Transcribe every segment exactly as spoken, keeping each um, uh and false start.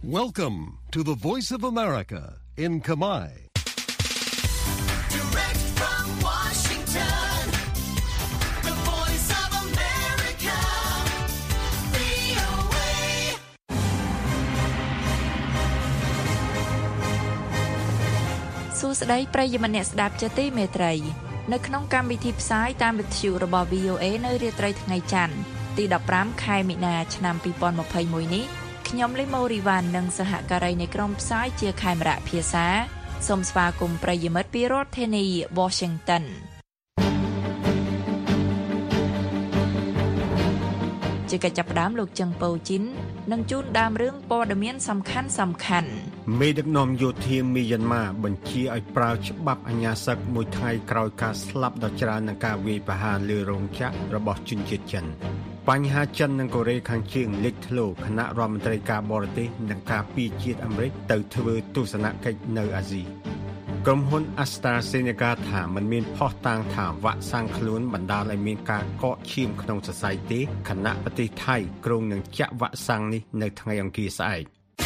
Welcome to the Voice of America in Khmer. Direct from Washington, the Voice of America, វី អូ เอ សួស្តីប្រិយមិត្តអ្នកស្ដាប់ជាទីមេត្រីនៅក្នុងកម្មវិធីផ្សាយតាមវិទ្យុរបស់ វី អូ เอ នៅរាត្រីថ្ងៃច័ន្ទទីដប់ប្រាំខែមិនិនាឆ្នាំពីរពាន់ម្ភៃមួយនេះខ្ញុំលីម៉ូរីវ៉ាន់និងសហការីនៃក្រុមផ្សាយជាខេមរៈភាសាសូមស្វាគមន៍ប្រិយមិត្តពីរដ្ឋធានី Washington ជាកិច្ចចាប់ផ្ដើមលោកជឹងប៉ូជីននឹងជូនដើមរឿងព័ត៌មានសំខាន់សំខាន់មេដឹកនាំយោធាមីយ៉ាន់ម៉ាបញ្ជាឲ្យប្រើច្បាប់អាជ្ញាសឹកមួយថ្ងៃក្រោយការស្លាប់ដ៏ច្រើននឹងការវាយប្រហារលើរោងចក្ររបស់ជនជាតិចិនបញ្ហាចិននិងកូរ៉េខាងជើងលេចធ្លោគណៈរដ្ឋមន្ត្រីការបរទេសនិងការពារជាតិអាមេរិកទៅធ្វើទស្សនកិច្ចនៅអាស៊ីក្រុមហ៊ុន AstraZeneca ថាมันមានផុសតាងថាវ៉ាក់សាំងខ្លួនបណ្ដាលឲ្យមានការកកឈាមក្នុងសរសៃទេខណៈប្រទេសថៃគ្រោងនឹងចាក់វ៉ាក់សាំងនេះនៅថ្ងៃអង្គារស្អែក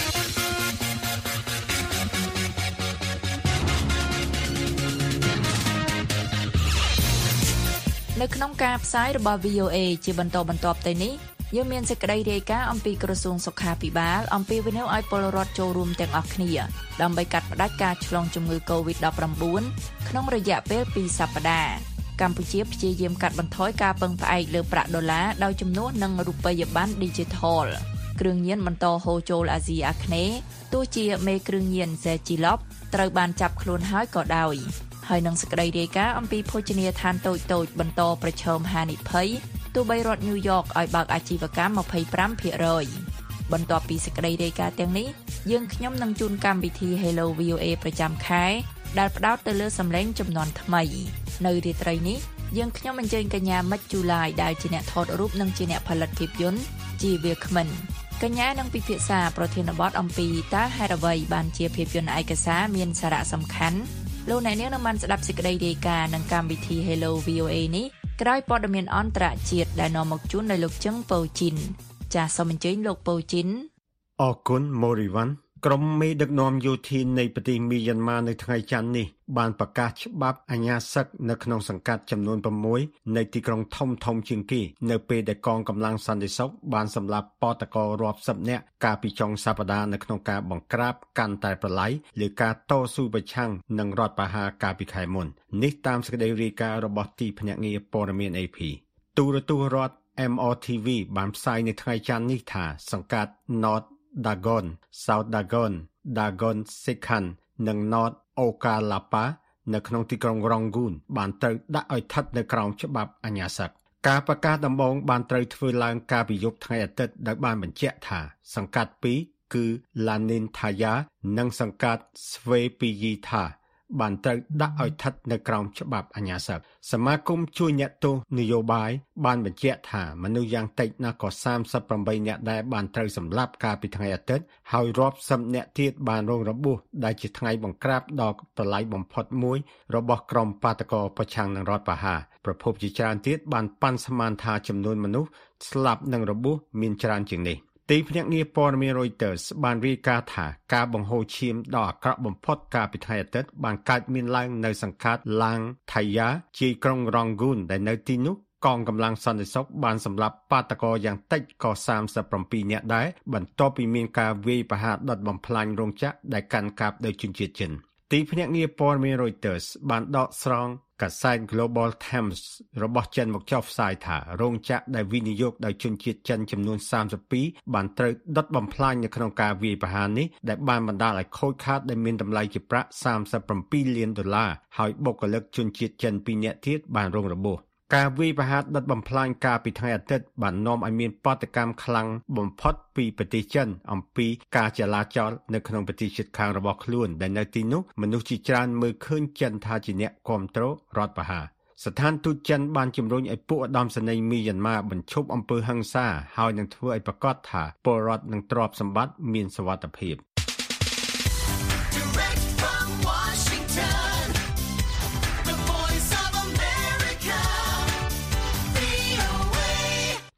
នៅក្នុងការផ្សាយរបស់ វី អូ เอ ជាបន្តបន្ទាប់ទៅនេះយើងមានសេចក្តីរាយការណ៍អំពីក្រសួងសុខាភិបាលអំពីវិនិយោគឲ្យពលរដ្ឋចូលរួមទាំងអស់គ្នាដើម្បីកាត់ផ្តាច់ការឆ្លងជំងឺ កូវីដ ដប់ប្រាំបួន ក្នុងរយៈពេលពីរសប្តាហ៍កម្ពុជាព្យាយាមកាត់បន្ថយការពឹងផ្អែកលើប្រាក់ដុល្លារដោយជំនួសនឹងរូបិយប័ណ្ណ Digital គ្រឿងញៀនបន្តហូរចូលអាស៊ីអាគ្នេយ៍ទោះជាមេគ្រឿងញៀន Zechilop ត្រូវបានចាប់ខ្លួនហើយក៏ដោយហើយនឹងសេចក្តីរាយការណ៍អំពីភោជនីយដ្ឋានតូចៗបន្តប្រឈមហានិភ័យទោះបីរដ្ឋញូវយ៉កឲ្យបើកអាជីវកម្ម ម្ភៃប្រាំភាគរយ បន្ទាប់ពីសេចក្តីរាយការណ៍ទាំងនេះយើងខ្ញុំនឹងជូនកម្មវិធី Hello វី អូ เอ ប្រចាំខែដែលផ្ដោតទៅលើសម្លេងចំនួនថ្មីនៅរាត្រីនេះយើងខ្ញុំអញ្ជើញកញ្ញាមិចជូឡាយដែលជាអ្នកថតរូបនិងជាអ្នកផលិតភាពយន្តជាវាគ្មិនកញ្ញានឹងពិភាក្សាប្រធានបទអំពីតើហេតុអ្វីបានជាភាពយន្តឯកសារមានសារៈសំខាន់លោកអ្នកនាងនឹងបានស្ដាប់សេចក្តីរាយការណ៍នឹងកម្មវិធី Hello វី អូ เอ នេះក្រោយព័ត៌មានអន្តរជាតិដែលនាំមកជូនដោយលោកជឹងប៉ូជីនចាសសូមអញ្ជើញលោកប៉ូជីនអរគុណម៉ូរីវ៉ាន់ក្រុមមេដឹកនាំយោធានៃប្រទេសមីយ៉ាន់ម៉ានៅថ្ងៃច័ន្ទនេះបានប្រកាសច្បាប់អាជ្ញាសឹកនៅក្នុងសង្កាត់ចំនួនប្រាំមួយនៃទីក្រុងធំធំជាងគេនៅពេលដែលកងកម្លាំងសន្តិសុខបានសម្លាប់បដកររាប់សិបនាក់កាលពីចុងសប្តាហ៍នៅក្នុងការបង្ក្រាបកាន់តែប្រឡាយលើការតស៊ូប្រឆាំងនឹងរដ្ឋប្រហារកាលពីខែមុននេះតាមសេចក្តីរាយការណ៍របស់ទីភ្នាក់ងារព័ត៌មាន เอ พี ទូរទស្សន៍រដ្ឋ เอ็ม อาร์ ที วี បានផ្សាយនៅថ្ងៃច័ន្ទនេះថាសង្កាត់ North Dagon, South Dagon, Dagon Sekhan និង North Okalapa នៅក្នុងទីក្រុង Rangoon បានត្រូវដាក់ឲ្យស្ថិតនៅក្រោមច្បាប់អាជ្ញាសឹកការប្រកាសដំបូងបានត្រូវធ្វើឡើងកាលពីយប់ថ្ងៃអាទិត្យដោយបានបញ្ជាក់ថាសង្កាត់ពីរគឺ Lanin Thaya និងសង្កាត់ Svepiyitha បានត្រូវដាក់ឲ្យស្ថិតនៅក្រោមច្បាប់អាជ្ញាសឹកសមាគមជួយអ្នកទោសនយោបាយបានបញ្ជាក់ថាមនុស្សយ៉ាងតិចណាស់ក៏សាមសិបប្រាំបីនាក់ដែរបានត្រូវសម្លាប់កាលពីថ្ងៃអាទិត្យហើយរាប់សិបនាក់ទៀតបានរងរបួសដែលជាថ្ងៃបង្ក្រាបដ៏ប្រឡាយបំផុតមួយរបស់ក្រុមបាតកោប្រឆាំងនឹងរដ្ឋប្រហារប្រភពជាច្រើនទៀតបានប៉ាន់ស្មានថាចំនួនមនុស្សស្លាប់និងរបួសមានច្រើនជាងនេះទីភ្នាក់ងារព័ត៌មាន Reuters បានរាយការណ៍ថាការបង្ហូរឈាមដ៏អាក្រក់បំផុតកាលពីថ្ងៃអាទិត្យបានកើតមានឡើងនៅសង្កាត់ Lang Thaya ជាក្រុង Rangoon ដែលនៅទីនោះកងកម្លាំងសន្តិសុខបានសម្លាប់បាតកោយ៉ាងតិចក៏សាមសិបប្រាំពីរនាក់ដែរបន្ទាប់ពីមានការវាយប្រហារដុតបំផ្លាញរោងចក្រដែលកាន់កាប់ដោយជនជាតិចិនទីភ្នាក់ងារព័ត៌មាន Reuters បានដកស្រង់កាសែត Global Times របស់ចិនមកចុះផ្សាយថារោងចក្រដែលវិនិយោគដោយជនជាតិចិនចំនួនសាមសិបពីរបានត្រូវដុតបំផ្លាញនៅក្នុងការវាយប្រហារនេះដែលបានបណ្ដាលឲ្យខូចខាតដែលមានតម្លៃជាប្រាក់សាមសិបប្រាំពីរលានដុល្លារហើយបុគ្គលិកជនជាតិចិនពីរនាក់ទៀតបានរងរបួសការវាយប្រហារដុតបំផ្លាញកាលពីថ្ងៃអាទិត្យបាននាំឲ្យមានបាតុកម្មខ្លាំងបំផុតពីប្រទេសចិនអំពីការចលាចលនៅក្នុងប្រទេសជិតខាងរបស់ខ្លួនដែលនៅទីនោះមនុស្សជាច្រើនមើលឃើញចិនថាជាអ្នកគាំទ្ររដ្ឋប្រហារស្ថានទូតចិនបានជំរុញឲ្យពួកឧត្តមសេនីយ៍មីយ៉ាន់ម៉ាបញ្ឈប់អំពើហិង្សាហើយនឹងធ្វើឲ្យប្រកាសថាពលរដ្ឋនិងទ្រព្យសម្បត្តិមានសុវត្ថិភាព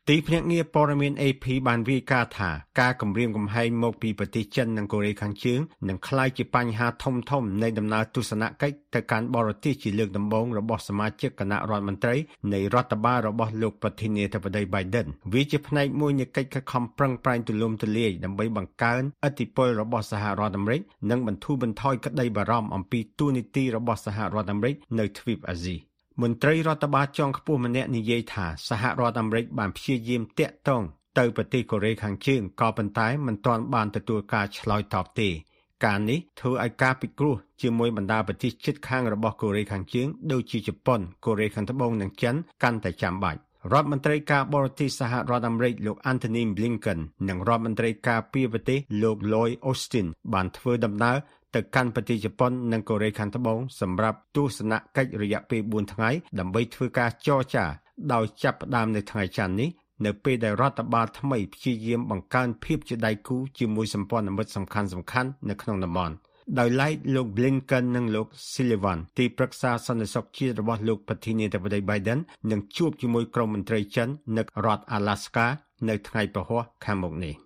ទីភ្នាក់ងារព័ត៌មាន A P បានរាយការណ៍ថាការគម្រាមកំហែងមកពីប្រទេសចិននិងកូរ៉េខាងជើងនឹងក្លាយជាបញ្ហាធំធំនៃដំណើរទស្សនកិច្ចទៅកាន់បរទេសជាលើកដំបូងរបស់សមាជិកគណៈរដ្ឋមន្ត្រីនៃរដ្ឋបាលរបស់លោកប្រធានាធិបតី Biden វាជាផ្នែកមួយនៃកិច្ចខិតខំប្រឹងប្រែងទូលំទូលាយដើម្បីបង្កើនឥទ្ធិពលរបស់សហរដ្ឋអាមេរិកនិងបន្ធូរបន្ថយក្តីបារម្ភអំពីទូនីតិរបស់សហរដ្ឋអាមេរិកនៅទ្វីបអាស៊ីមន្ត្រីរដ្ឋបាលជាន់ខ្ពស់ម្នាក់និយាយថាសហរដ្ឋអាមេរិកបានព្យាយាមតាក់ទងទៅប្រទេសកូរ៉េខាងជើងក៏ប៉ុន្តែមិនទាន់បានទទួលការឆ្លើយតបទេការនេះធ្វើឲ្យការពិគ្រោះជាមួយបណ្ដាប្រទេសជិតខាងរបស់កូរ៉េខាងជើងដូចជាជប៉ុនកូរ៉េខាងត្បូងនិងចិនកាន់តែចាំបាច់រដ្ឋមន្ត្រីការបរទេសសហរដ្ឋអាមេរិកលោក Antony Blinken និងរដ្ឋមន្ត្រីការពារប្រទេសលោក Lloyd Austin បានធ្វើដំណើរទៅកាន់ប្រទេសជប៉ុននិងកូរ៉េខាងត្បូងសម្រាប់ទស្សនកិច្ចរយៈពេលបួនថ្ងៃដើម្បីធ្វើការចរចាដោយចាប់ផ្ដើមនៅថ្ងៃច័ន្ទនេះនៅពេលដែលរដ្ឋបាលថ្មីព្យាយាមបង្កើនភាពជាដៃគូជាមួយសម្ព័ន្ធមិត្តសំខាន់ៗនៅក្នុងតំបន់ដោយឡែកលោក Blinken និងលោក Sullivan ទីប្រឹក្សាសន្តិសុខជាតិរបស់លោកប្រធានាធិបតី Biden នឹងជួបជាមួយក្រុមមន្ត្រីចិននៅរដ្ឋ Alaska នៅថ្ងៃពហុខាងមុខនេះ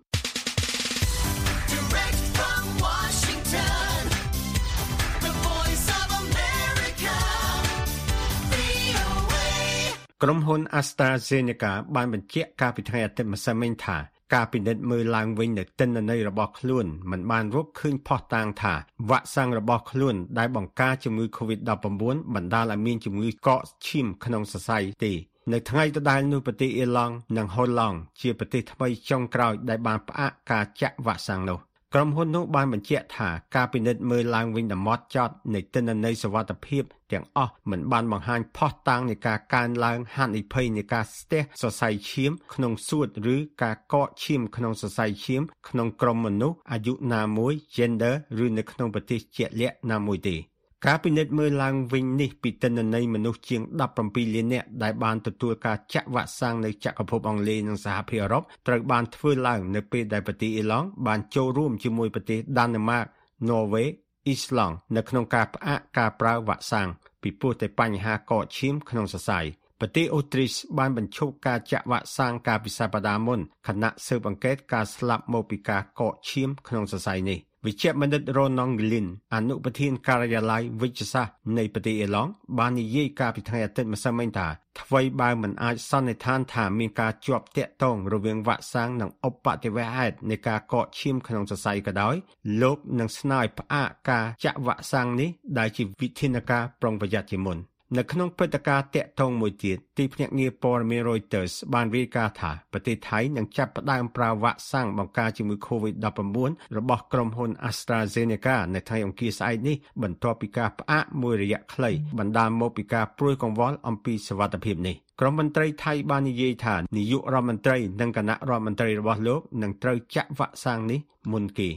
ក្រុមហ៊ុន AstraZeneca បានបញ្ជាក់កាលពីថ្ងៃអាទិត្យម្សិលមិញថាការពិនិត្យមើលឡើងវិញនៅទិន្នន័យរបស់ខ្លួនមិនបានរកឃើញភស្តុតាងថាវ៉ាក់សាំងរបស់ខ្លួនដែលបង្ការជំងឺ កូវីដ ដប់ប្រាំបួន បណ្ដាលឲ្យមានជំងឺកកឈាមក្នុងសរសៃទេនៅថ្ងៃដដែលនោះប្រទេសអ៊ីឡង់និងហូឡង់ជាប្រទេសថ្មីចុងក្រោយដែលបានផ្អាកការចាក់វ៉ាក់សាំងនោះក្រុមហ៊ុននោះបានបញ្ជាក់ថាការពិនិត្យមើលឡើងវិញដ៏ហ្មត់ចត់នៃទិន្នន័យសុវត្ថិភាពទាំងអស់មិនបានបង្ហាញភស្តុតាងនៃការកើនឡើងហានិភ័យនៃការស្ទះសរសៃឈាមក្នុងសួតឬការកកឈាមក្នុងសរសៃឈាមក្នុងក្រុមមនុស្សអាយុណាមួយ gender ឬនៅក្នុងប្រទេសជាក់លាក់ណាមួយទេការពិនិត្យមើលឡើងវិញនេះពីទិន្នន័យមនុស្សជាងដប់ប្រាំពីរលាននាក់ដែលបានទទួលការចាក់វ៉ាក់សាំងនៅចក្រភពអង់គ្លេសនិងសហភាពអឺរ៉ុបត្រូវបានធ្វើឡើងនៅពេលដែលប្រទេសអ៊ីឡង់បានចូលរួមជាមួយប្រទេសដាណឺម៉ាក ន័រវេ អ៊ីស្លង់នៅក្នុងការផ្អាកការប្រើវ៉ាក់សាំងពីព្រោះតែបញ្ហាកកឈាមក្នុងសរសៃប្រទេសអូទ្រីសបានបញ្ឈប់ការចាក់វ៉ាក់សាំងកាលពីសប្តាហ៍មុនខណៈស៊ើបអង្កេតការស្លាប់មកពីការកកឈាមក្នុងសរសៃនេះវិជ្ជបណ្ឌិត Ronan Glynn អនុប្រធានការិយាល័យវិទ្យាសាស្ត្រនៃប្រទេសអ៊ីឡង់បាននិយាយកាលពីថ្ងៃអាទិត្យម្សិលមិញថាអ្វីបើមិនអាចសន្និដ្ឋានថាមានការជាប់ទាក់ទងរវាងវ៉ាក់សាំងនិងឧបទ្ទវហេតុនៃការកកឈាមក្នុងសរសៃក៏ដោយលោកនឹងស្នើឲ្យផ្អាកការចាក់វ៉ាក់សាំងនេះដែលជាវិធានការប្រុងប្រយ័ត្នជាមុននៅក្នុងព្រឹត្តិការណ៍តាក់ទងមួយទៀតទីភ្នាក់ងារព័ត៌មាន Reuters បានរាយការណ៍ថាប្រទេសថៃនឹងចាប់ផ្ដើមប្រើវ៉ាក់សាំងបង្ការជំងឺ កូវីដ ដប់ប្រាំបួន របស់ក្រុមហ៊ុន AstraZeneca នៅថ្ងៃអង្គារស្អែកនេះបន្ទាប់ពីការផ្អាកមួយរយៈខ្លីបណ្ដាលមកពីការព្រួយកង្វល់អំពីសុវត្ថិភាពនេះក្រុមមន្ត្រីថៃបាននិយាយថានាយករដ្ឋមន្ត្រីនិងគណៈរដ្ឋមន្ត្រីរបស់លោកនឹងត្រូវចាក់វ៉ាក់សាំងនេះមុនគេ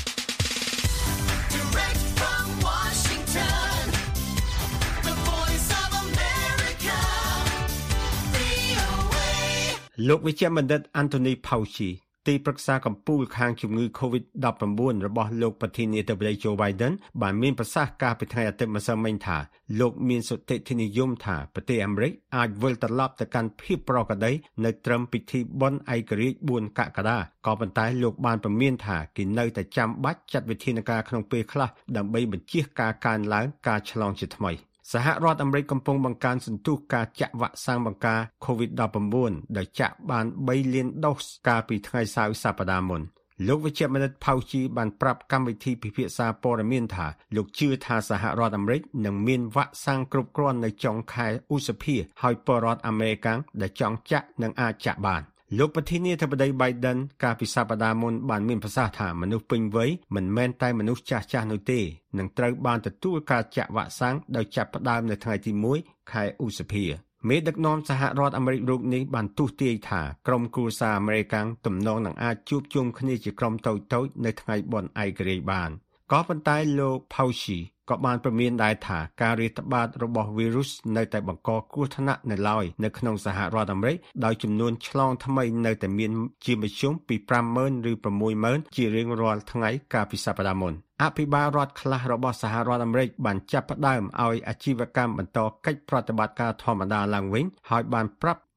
លោកវិជ្ជបណ្ឌិត Anthony Fauci ទីប្រឹក្សាកម្ពុជាខាងជំងឺ កូវីដ ដប់ប្រាំបួន របស់លោកប្រធានាធិបតី Joe Biden បានមានប្រសាសន៍កាលពីថ្ងៃអាទិត្យម្សិលមិញថាលោកមានសុទិដ្ឋិនិយមថាប្រទេសអាមេរិកអាចវិលត្រឡប់ទៅកាន់ភាពប្រក្រតីនៅត្រឹមពិធីបុណ្យឯករាជ្យបួនកក្កដាក៏ប៉ុន្តែលោកបានព្រមានថាគេនៅតែចាំបាច់ចាត់វិធានការក្នុងពេលខ្លះដើម្បីបញ្ជៀសការកើនឡើងការឆ្លងជាថ្មីសហរដ្ឋអាមេរិកកំពុងបង្កើនសន្ទុះការចាក់វ៉ាក់សាំងបង្ការ កូវីដ ដប់ប្រាំបួន ដែលចាក់បានបីលានដូសកាលពីថ្ងៃសៅរ៍សប្តាហ៍មុនលោកវិជ្ជបណ្ឌិត Fauci បានប្រាប់កម្មវិធីពិភាក្សាព័ត៌មានថាលោកជឿថាសហរដ្ឋអាមេរិកនឹងមានវ៉ាក់សាំងគ្រប់គ្រាន់នៅចុងខែឧសភាហើយពលរដ្ឋអាមេរិកដែលចង់ចាក់នឹងអាចចាក់បានលោកប្រធានាធិបតី Biden កាលពីសប្តាហ៍មុនបានមានប្រសាសន៍ថាមនុស្សពេញវ័យមិនមែនតែមនុស្សចាស់ៗនោះទេនឹងត្រូវបានទទួលការចាក់វ៉ាក់សាំងដោយចាប់ផ្ដើមនៅថ្ងៃទីមួយខែឧសភាមេដឹកនាំសហរដ្ឋអាមេរិករូបនេះបានទស្សន៍ទាយថាក្រុមគ្រួសារអាមេរិកទំនងនឹងអាចជួបជុំគ្នាជាក្រុមតូចៗនៅថ្ងៃបុណ្យឯករាជ្យបានក៏ប៉ុន្តែលោក Fauci ក៏បានព្រមានដែរថាការរាតត្បាតរបស់វីរុសនៅតែបង្កគ្រោះថ្នាក់នៅឡើយនៅក្នុងសហរដ្ឋអាមេរិកដោយចំនួនឆ្លងថ្មីនៅតែមានជាមធ្យមពីប្រាំម៉ឺនឬប្រាំមួយម៉ឺនជារៀងរាល់ថ្ងៃកាលពីសប្តាហ៍មុនអភិបាលរដ្ឋខ្លះរបស់សហរដ្ឋអាមេរិកបានចាប់ផ្ដើមឲ្យអាជីវកម្មបន្តកិច្ចប្រតិបត្តិការធម្មតាឡើងវិញហើយបានប្រាប់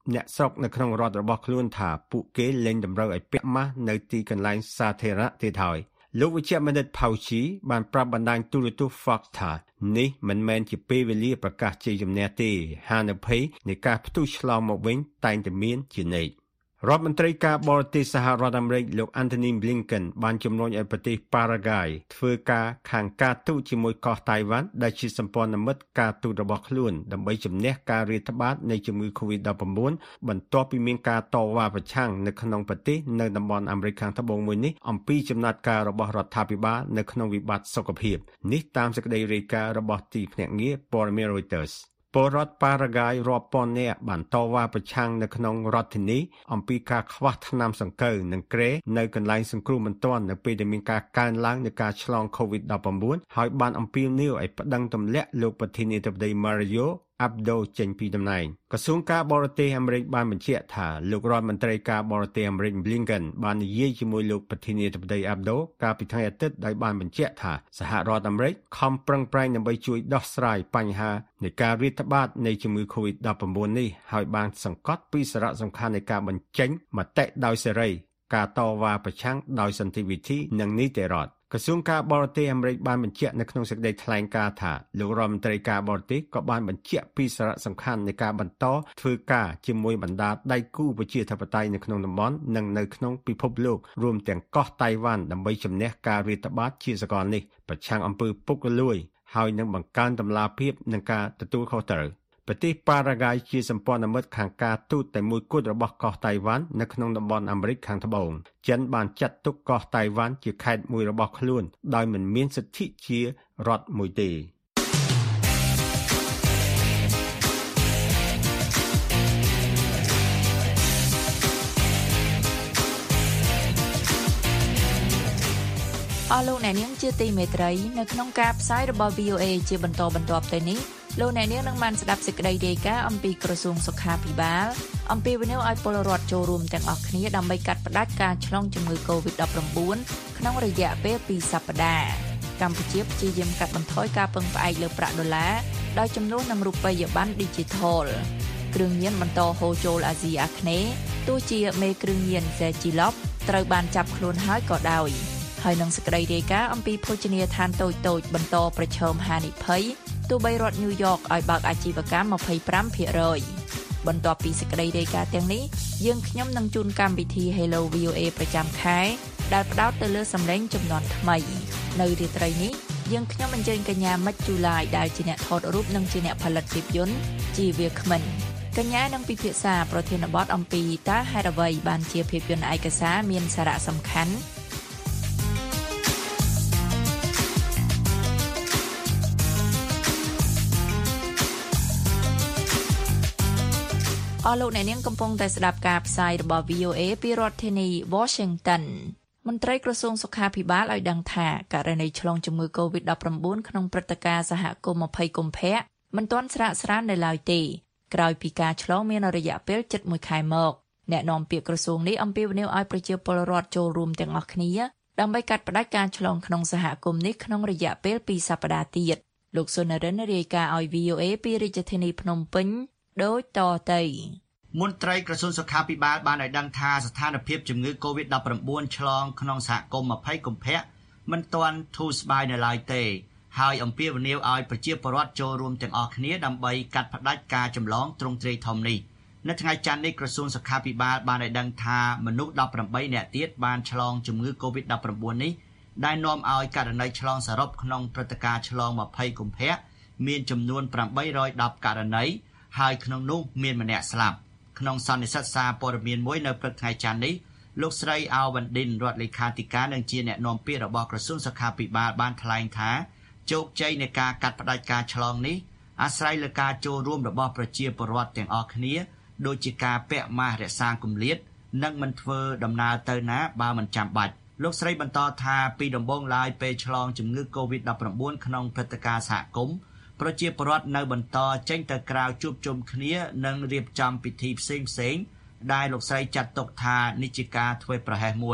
អ្នកស្រុកនៅក្នុងរដ្ឋរបស់ខ្លួនថាពួកគេលែងតម្រូវឲ្យពាក់ម៉ាស់នៅទីកន្លែងសាធារណៈទៀតហើយលោកវិជ្ជបណ្ឌិត Fauci បានប្រាប់បណ្ដាញទូរទស្សន៍ Fox ថានេះមិនមែនជាពេលវេលាប្រកាសជ័យជំនះទេហានិភ័យនៃការផ្ទុះឆ្លងមកវិញតែងតែមានជានិច្ចរដ្ឋមន្ត្រីការបរទេសសហរដ្ឋអាមេរិកលោក Antony Blinken បានជំរុញឲ្យប្រទេសប៉ារ៉ាហ្គាយធ្វើការខាងការទូតជាមួយកោះតៃវ៉ាន់ដែលជាសម្ព័ន្ធមិត្តការទូតរបស់ខ្លួនដើម្បីជំនះការរាតត្បាតនៃជំងឺ COVID ដប់ប្រាំបួន បន្ទាប់ពីមានការតវ៉ាប្រឆាំងនៅក្នុងប្រទេសនៅតំបន់អាមេរិកខាងត្បូងមួយនេះអំពីចំណាត់ការរបស់រដ្ឋាភិបាលនៅក្នុងវិបត្តិសុខភាពនេះតាមសេចក្តីរាយការណ៍របស់ទីភ្នាក់ងារព័ត៌មាន Reutersពលរដ្ឋប៉ារ៉ាហ្គាយរាប់ពាន់នាក់បានតវ៉ាប្រឆាំងនៅក្នុងរដ្ឋធានីអំពីការខ្វះថ្នាំសង្កូវនិងគ្រែនៅកន្លែងសង្គ្រោះបន្ទាន់នៅពេលដែលមានការកើនឡើងនៃការឆ្លង COVID ដប់ប្រាំបួន ហើយបានអំពាវនាវឲ្យប្តឹងទម្លាក់លោកប្រធានាធិបតី Mario Abdo ចេញពីតំណែងក្រសួងការបរទេសអាមេរិកបានបញ្ជាក់ថាលោករដ្ឋមន្ត្រីការបរទេសអាមេរិក Blinken បាននិយាយជាមួយលោកប្រធានាធិបតី Abdo កាលពីថ្ងៃអាទិត្យដោយបានបញ្ជាក់ថាសហរដ្ឋអាមេរិកខំប្រឹងប្រែងដើម្បីជួយដោះស្រាយបញ្ហានៃការរាតត្បាតនៃជំងឺ COVID ដប់ប្រាំបួន នេះហើយបានសង្កត់ពីសារៈសំខាន់នៃការបញ្ចេញមតិដោយសេរីការតវ៉ាប្រឆាំងដោយសន្តិវិធីនិងនីតិរដ្ឋក្រសួងការបរទេសអាមេរិកបានបញ្ជាក់នៅក្នុងសេចក្តីថ្លែងការណ៍ថាលោករដ្ឋមន្ត្រីការបរទេសក៏បានបញ្ជាក់ពីសារៈសំខាន់នៃការបន្តធ្វើការជាមួយបណ្ដាដៃគូប្រជាធិបតេយ្យនៅក្នុងតំបន់និងនៅក្នុងពិភពលោករួមទាំងកោះតៃវ៉ាន់ដើម្បីជំនះការរាតត្បាតជាសកលនេះប្រឆាំងអំពើពុករលួយហើយនឹងបង្កើនតម្លាភាពនិងការទទួលខុសត្រូវប្រទេសប៉ារ៉ាហ្គាយជាសម្ព័ន្ធមិត្តខាងការទូតតែមួយគត់របស់កោះតៃវ៉ាន់នៅក្នុងតំបន់អាមេរិកខាងត្បូងចិនបានចាត់ទុកកោះតៃវ៉ាន់ជាខេត្តមួយរបស់ខ្លួនដោយមិនមានសិទ្ធិជារដ្ឋមួយទេអស់លោកអ្នកនាងជាទីមេត្រីនៅក្នុងការផ្សាយរបស់ វី អូ អេ ជាបន្តបន្ទាប់ទៅនេះលោកអ្នកនាងនឹងបានស្ដាប់សេចក្តីរាយការណ៍អំពីក្រសួងសុខាភិបាលអំពីវិនិយោគឲ្យពលរដ្ឋចូលរួមទាំងអស់គ្នាដើម្បីកាត់ផ្តាច់ការឆ្លងជំងឺ COVID ដប់ប្រាំបួន ក្នុងរយៈពេលពីរសប្តាហ៍កម្ពុជាព្យាយាមកាត់បន្ថយការពឹងផ្អែកលើប្រាក់ដុល្លារដោយជំនួសនឹងរូបិយប័ណ្ណ Digital គ្រឿងញៀនបន្តហូរចូលអាស៊ីអាគ្នេយ៍ទោះជាមេគ្រឿងញៀន Zejilov ត្រូវបានចាប់ខ្លួនហើយក៏ដោយហើយនឹងសេចក្តីរាយការណ៍អំពីភោជនីយដ្ឋានតូចៗបន្តប្រឈមហានិភ័យទោះបីរដ្ឋញូវយ៉កឲ្យបើកអាជីវកម្ម ម្ភៃប្រាំភាគរយ បន្ទាប់ពីសេចក្តីរាយការណ៍ទាំងនេះយើងខ្ញុំនឹងជូនកម្មវិធី Hello វី អូ អេ ប្រចាំខែដែលផ្ដោតទៅលើសម្លេងចំនួនថ្មីនៅរាត្រីនេះយើងខ្ញុំអញ្ជើញកញ្ញាមិចជូឡាយដែលជាអ្នកថតរូបនិងជាអ្នកផលិតភាពយន្តជីវាគ្មិនកញ្ញានឹងពិភាក្សាប្រធានបទអំពីតើហេតុអ្វីបានជាភាពយន្តឯកសារមានសារៈសំខាន់អស់លោកអ្នកនាងកំពុងតែស្ដាប់ការផ្សាយរបស់ វី អូ អេ ពីរដ្ឋធានី Washington មន្ត្រីក្រសួងសុខាភិបាលឲ្យដឹងថាករណីឆ្លងជំងឺ COVID ដប់ប្រាំបួន ក្នុងព្រឹត្តិការណ៍សហគមន៍ ម្ភៃ កុម្ភៈមិនទាន់ស្រាកស្រាននៅឡើយទេក្រោយពីការឆ្លងមានរយៈពេលជិតមួយខែមកអ្នកនាំពាក្យក្រសួងនេះអំពាវនាវឲ្យប្រជាពលរដ្ឋចូលរួមទាំងអស់គ្នាដើម្បីកាត់ផ្តាច់ការឆ្លងក្នុងសហគមន៍នេះក្នុងរយៈពេលពីរសប្តាហ៍ទៀតលោកសុនរិនរាយការណ៍ឲ្យ វី អូ អេ ពីរាជធានីភ្នំពេញដូចតទៅមន្ត្រីក្រសួងសុខាភិបាលបានឲ្យដឹងថាស្ថានភាពជំងឺ COVID ដប់ប្រាំបួន ឆ្លងក្នុងសហគមន៍ ម្ភៃ កុម្ភៈមិនទាន់ធូរស្បើយនៅឡើយទេហើយអំពាវនាវឲ្យប្រជាពលរដ្ឋចូលរួមទាំងអស់គ្នាដើម្បីកាត់ផ្តាច់ការចម្លងទ្រង់ទ្រាយធំនេះនៅថ្ងៃច័ន្ទនេះក្រសួងសុខាភិបាលបានឲ្យដឹងថាមនុស្សដប់ប្រាំបីនាក់ទៀតបានឆ្លងជំងឺ COVID ដប់ប្រាំបួន នេះដែលនាំឲ្យករណីឆ្លងសរុបក្នុងព្រឹត្តិការណ៍ឆ្លង ម្ភៃ កុម្ភៈមានចំនួនប្រាំបីរយដប់ករណីហើយក្នុងនោះមានម្នាក់ស្លាប់ក្នុងសន្និសីទសារព័ត៌មានមួយនៅព្រឹកថ្ងៃច័ន្ទនេះលោកស្រីអាវវ៉ាន់ឌិនរដ្ឋលេខាធិការនិងជាអ្នកនាំពាក្យរបស់ក្រសួងសុខាភិបាលបានថ្លែងថាជោគជ័យនៃការកាត់ផ្តាច់ការឆ្លងនេះអាស្រ័យលើការចូលរួមរបស់ប្រជាពលរដ្ឋទាំងអស់គ្នាដូចជាការពាក់ម៉ាស់រក្សាគម្លាតនិងមិនធ្វើដំណើរទៅណាបើមិនចាំបាច់លោកស្រីបន្តថាពីដំបូងឡើយពេលឆ្លងជំងឺ COVID ដប់ប្រាំបួន ក្នុងព្រឹត្តិការណ៍សហគមន៍ប្រជាពលរដ្ឋនៅបន្តចេញទៅក្រៅជួបជុំគ្នានិងរៀបចំពិធីផ្សេងៗដែលលោកស្រីចាត់ទុកថានេះជាការធ្វើប្រហែសមួយ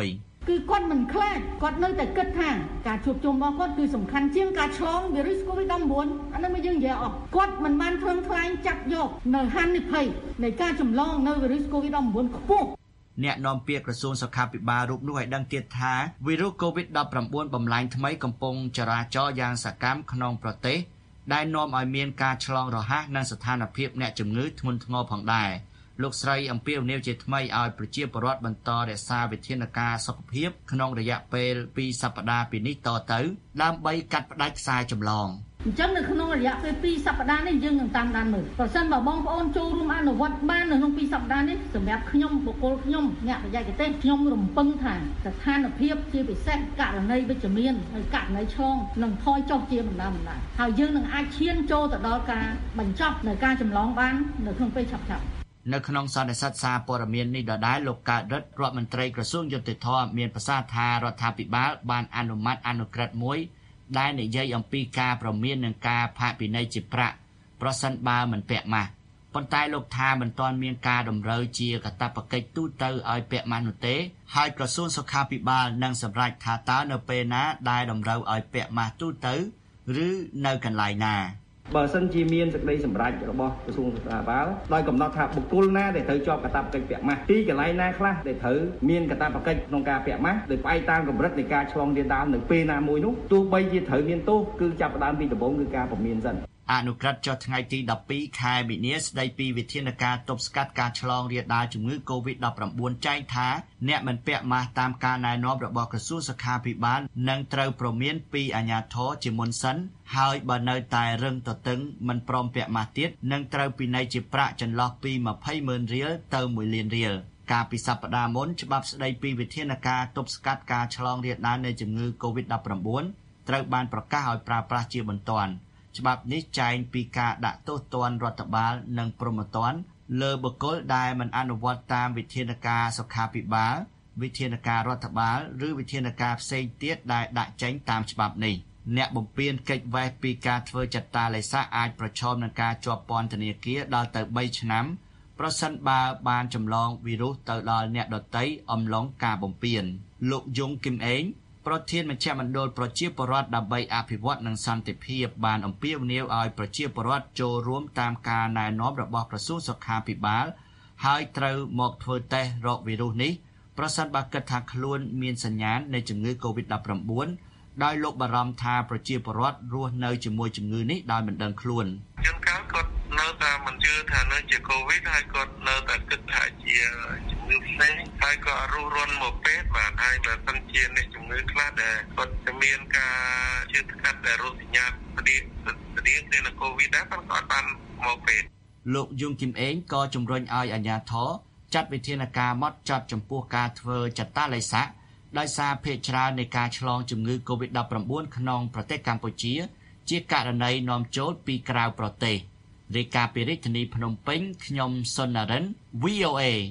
គឺគាត់មិនខ្លាចគាត់នៅតែគិតថាការជួបជុំរបស់គាត់គឺសំខាន់ជាងការឆ្លងវីរុស កូវីដ ដប់ប្រាំបួន អានោះមកយើងនិយាយអស់គាត់មិនបានធ្វើខ្លាំងចាត់យកនៅហានិភ័យនៃការចម្លងនៅវីរុស កូវីដ ដប់ប្រាំបួន ខ្ពស់អ្នកនាំពាក្យក្រសួងសុខាភិបាលរូបនោះឲ្យដឹងទៀតថាវីរុស កូវីដ ដប់ប្រាំបួន បំលែងថ្មីកំពុងចរាចរយ៉ាងសកម្មក្នុងប្រទេសដែលនាំឲ្យមានការឆ្លងរហ័សនិងស្ថានភាពអ្នកជំងឺធ្ងន់ធ្ងរផងដែរលោកស្រីអំពាវនាវជាថ្មីឲ្យប្រជាពលរដ្ឋបន្តរក្សាវិធានការសុខភាពក្នុងរយៈពេលពីរសប្តាហ៍ពីនេះតទៅដើម្បីកាត់ផ្តាច់ខ្សែចម្លងអញ្ចឹងនៅក្នុងរយៈពេលពីរសប្តាហ៍នេះយើងនឹងតាមដានមើលប្រសិនបើបងប្អូនចូលរួមអនុវត្តបាននៅក្នុងពីរសប្តាហ៍នេះសម្រាប់ខ្ញុំបុគ្គលខ្ញុំអ្នកបច្ចេកទេសខ្ញុំរំពឹងថាស្ថានភាពជាពិសេសករណីវិជ្ជមានហើយករណីឆ្លងនឹងថយចុះជាបណ្ដាបណ្ដាហើយយើងនឹងអាចឈានចូលទៅដល់ការបញ្ចប់នៃការចម្លងបាននៅក្នុងពេលឆាប់ៗនៅក្នុងសន្និសីទសារព័ត៌មាននេះដដែលលោកកើតរិទ្ធរដ្ឋមន្ត្រីក្រសួងយុតិធម៌មានប្រសាសន៍ថារដ្ឋាភិបាលបានអនុម័តអនុក្រឹត្យមួយដែលនិយាយអំពីការប្រមាននិងការផាកពិន័យជាប្រាក់ប្រសិនបើមិនពាក់ម៉ាស់ប៉ុន្តែលោកថាមិនទាន់មានការតម្រូវជាកាតព្វកិច្ចទូទៅឲ្យពាក់ម៉ាស់នោះទេហើយក្រសួងសុខាភិបាលនឹងសម្រេចថាតើនៅពេលណាដែលតម្រូវឲ្យពាក់ម៉ាស់ទូទៅឬនៅកន្លែងណាបើសិនជាមានសេចក្តីសម្រេចរបស់ក្រសួងសុខាភិបាលដោយកំណត់ថាបុគ្គលណាដែលត្រូវជាប់កាតព្វកិច្ចពាក់ម៉ាស់ទីកន្លែងណាខ្លះដែលត្រូវមានកាតព្វកិច្ចក្នុងការពាក់ម៉ាស់ដោយផ្អែកតាមកម្រិតនៃការឆ្លងរាលដាលនៅពេលណាមួយនោះទោះបីជាត្រូវមានទោសគឺចាប់ផ្ដើមពីដំបូងគឺការព្រមានសិនអនុក្រឹត្យចុះថ្ងៃទីដប់ពីរខែមីនាស្ដីពីវិធានការទប់ស្កាត់ការឆ្លងរាលដាលជំងឺ កូវីដ ដប់ប្រាំបួន ចែងថាអ្នកមិនពាក់ម៉ាស់តាមការណែនាំរបស់ក្រសួងសុខាភិបាលនឹងត្រូវព្រមានពីអាជ្ញាធរជាមុនសិនហើយបើនៅតែរឹងទទឹងមិនព្រមពាក់ម៉ាស់ទៀតនឹងត្រូវពិន័យជាប្រាក់ចន្លោះពីម្ភៃម៉ឺនរៀលទៅមួយលានរៀលកាលពីសប្តាហ៍មុនច្បាប់ស្ដីពីវិធានការទប់ស្កាត់ការឆ្លងរាលដាលនៃជំងឺ កូវីដ ដប់ប្រាំបួន ត្រូវបានប្រកាសឲ្យប្រើប្រាស់ជាបន្ទាន់ច្បាប់នេះចែងពីការដាក់ទោសទណ្ឌរដ្ឋបាលនិងព្រហ្មទណ្ឌលើបុគ្គលដែលមិនអនុវត្តតាមវិធានការសុខាភិបាលវិធានការរដ្ឋបាលឬវិធានការផ្សេងទៀតដែលដាក់ចេញតាមច្បាប់នេះអ្នកបំពានកិច្ចវេះពីការធ្វើចតាឡេសាអាចប្រឈមនឹងការជាប់ពន្ធនាគារដល់ទៅបីឆ្នាំប្រសិនបើបានចម្លងវីរុសទៅដល់អ្នកដទៃអំឡុងការបំពានលោកយងគឹមអេងប្រធានមជ្ឈមណ្ឌលប្រជាពលរដ្ឋដើម្បីអភិវឌ្ឍនិងសន្តិភាពបានអំពាវនាវឲ្យប្រជាពលរដ្ឋចូលរួមតាមការណែនាំរបស់ក្រសួងសុខាភិបាលហើយត្រូវមកធ្វើតេស្តរកវីរុសនេះប្រសិនបើគិតថាខ្លួនមានសញ្ញាណនៃជំងឺ កូវីដ ដប់ប្រាំបួន ដោយលោកបារម្ភថាប្រជាពលរដ្ឋរស់នៅជាមួយជំងឺនេះដោយមិនដឹងខ្លួនជនកាលគាត់នៅតែមិនជឿថានៅជាកូវីដហើយគាត់នៅតែគិតថាជាជំងឺផ្សេងហើយក៏រុះរាន់មកពេទ្យបាទហើយបើសិនជាអ្នកជំងឺខ្លះដែលគាត់មានការជឿថ្កាត់ដែលរោគសញ្ញាស្តៀងស្តៀងទៅនឹងកូវីដដែរគាត់ក៏បានមកពេទ្យលោកយងគឹមអេងក៏ជំរុញឲ្យអាជ្ញាធរចាត់វិធានការម៉ត់ចត់ចំពោះការធ្វើចតាឡេសាដោយសារភាគច្រើននៃការឆ្លងជំងឺ កូវីដ ដប់ប្រាំបួន ក្នុងប្រទេសកម្ពុជាជាករណីនាំចូលពីក្រៅប្រទេសរាយការណ៍ពីរាជធានីភ្នំពេញខ្ញុំសុននរិន វី អូ អេ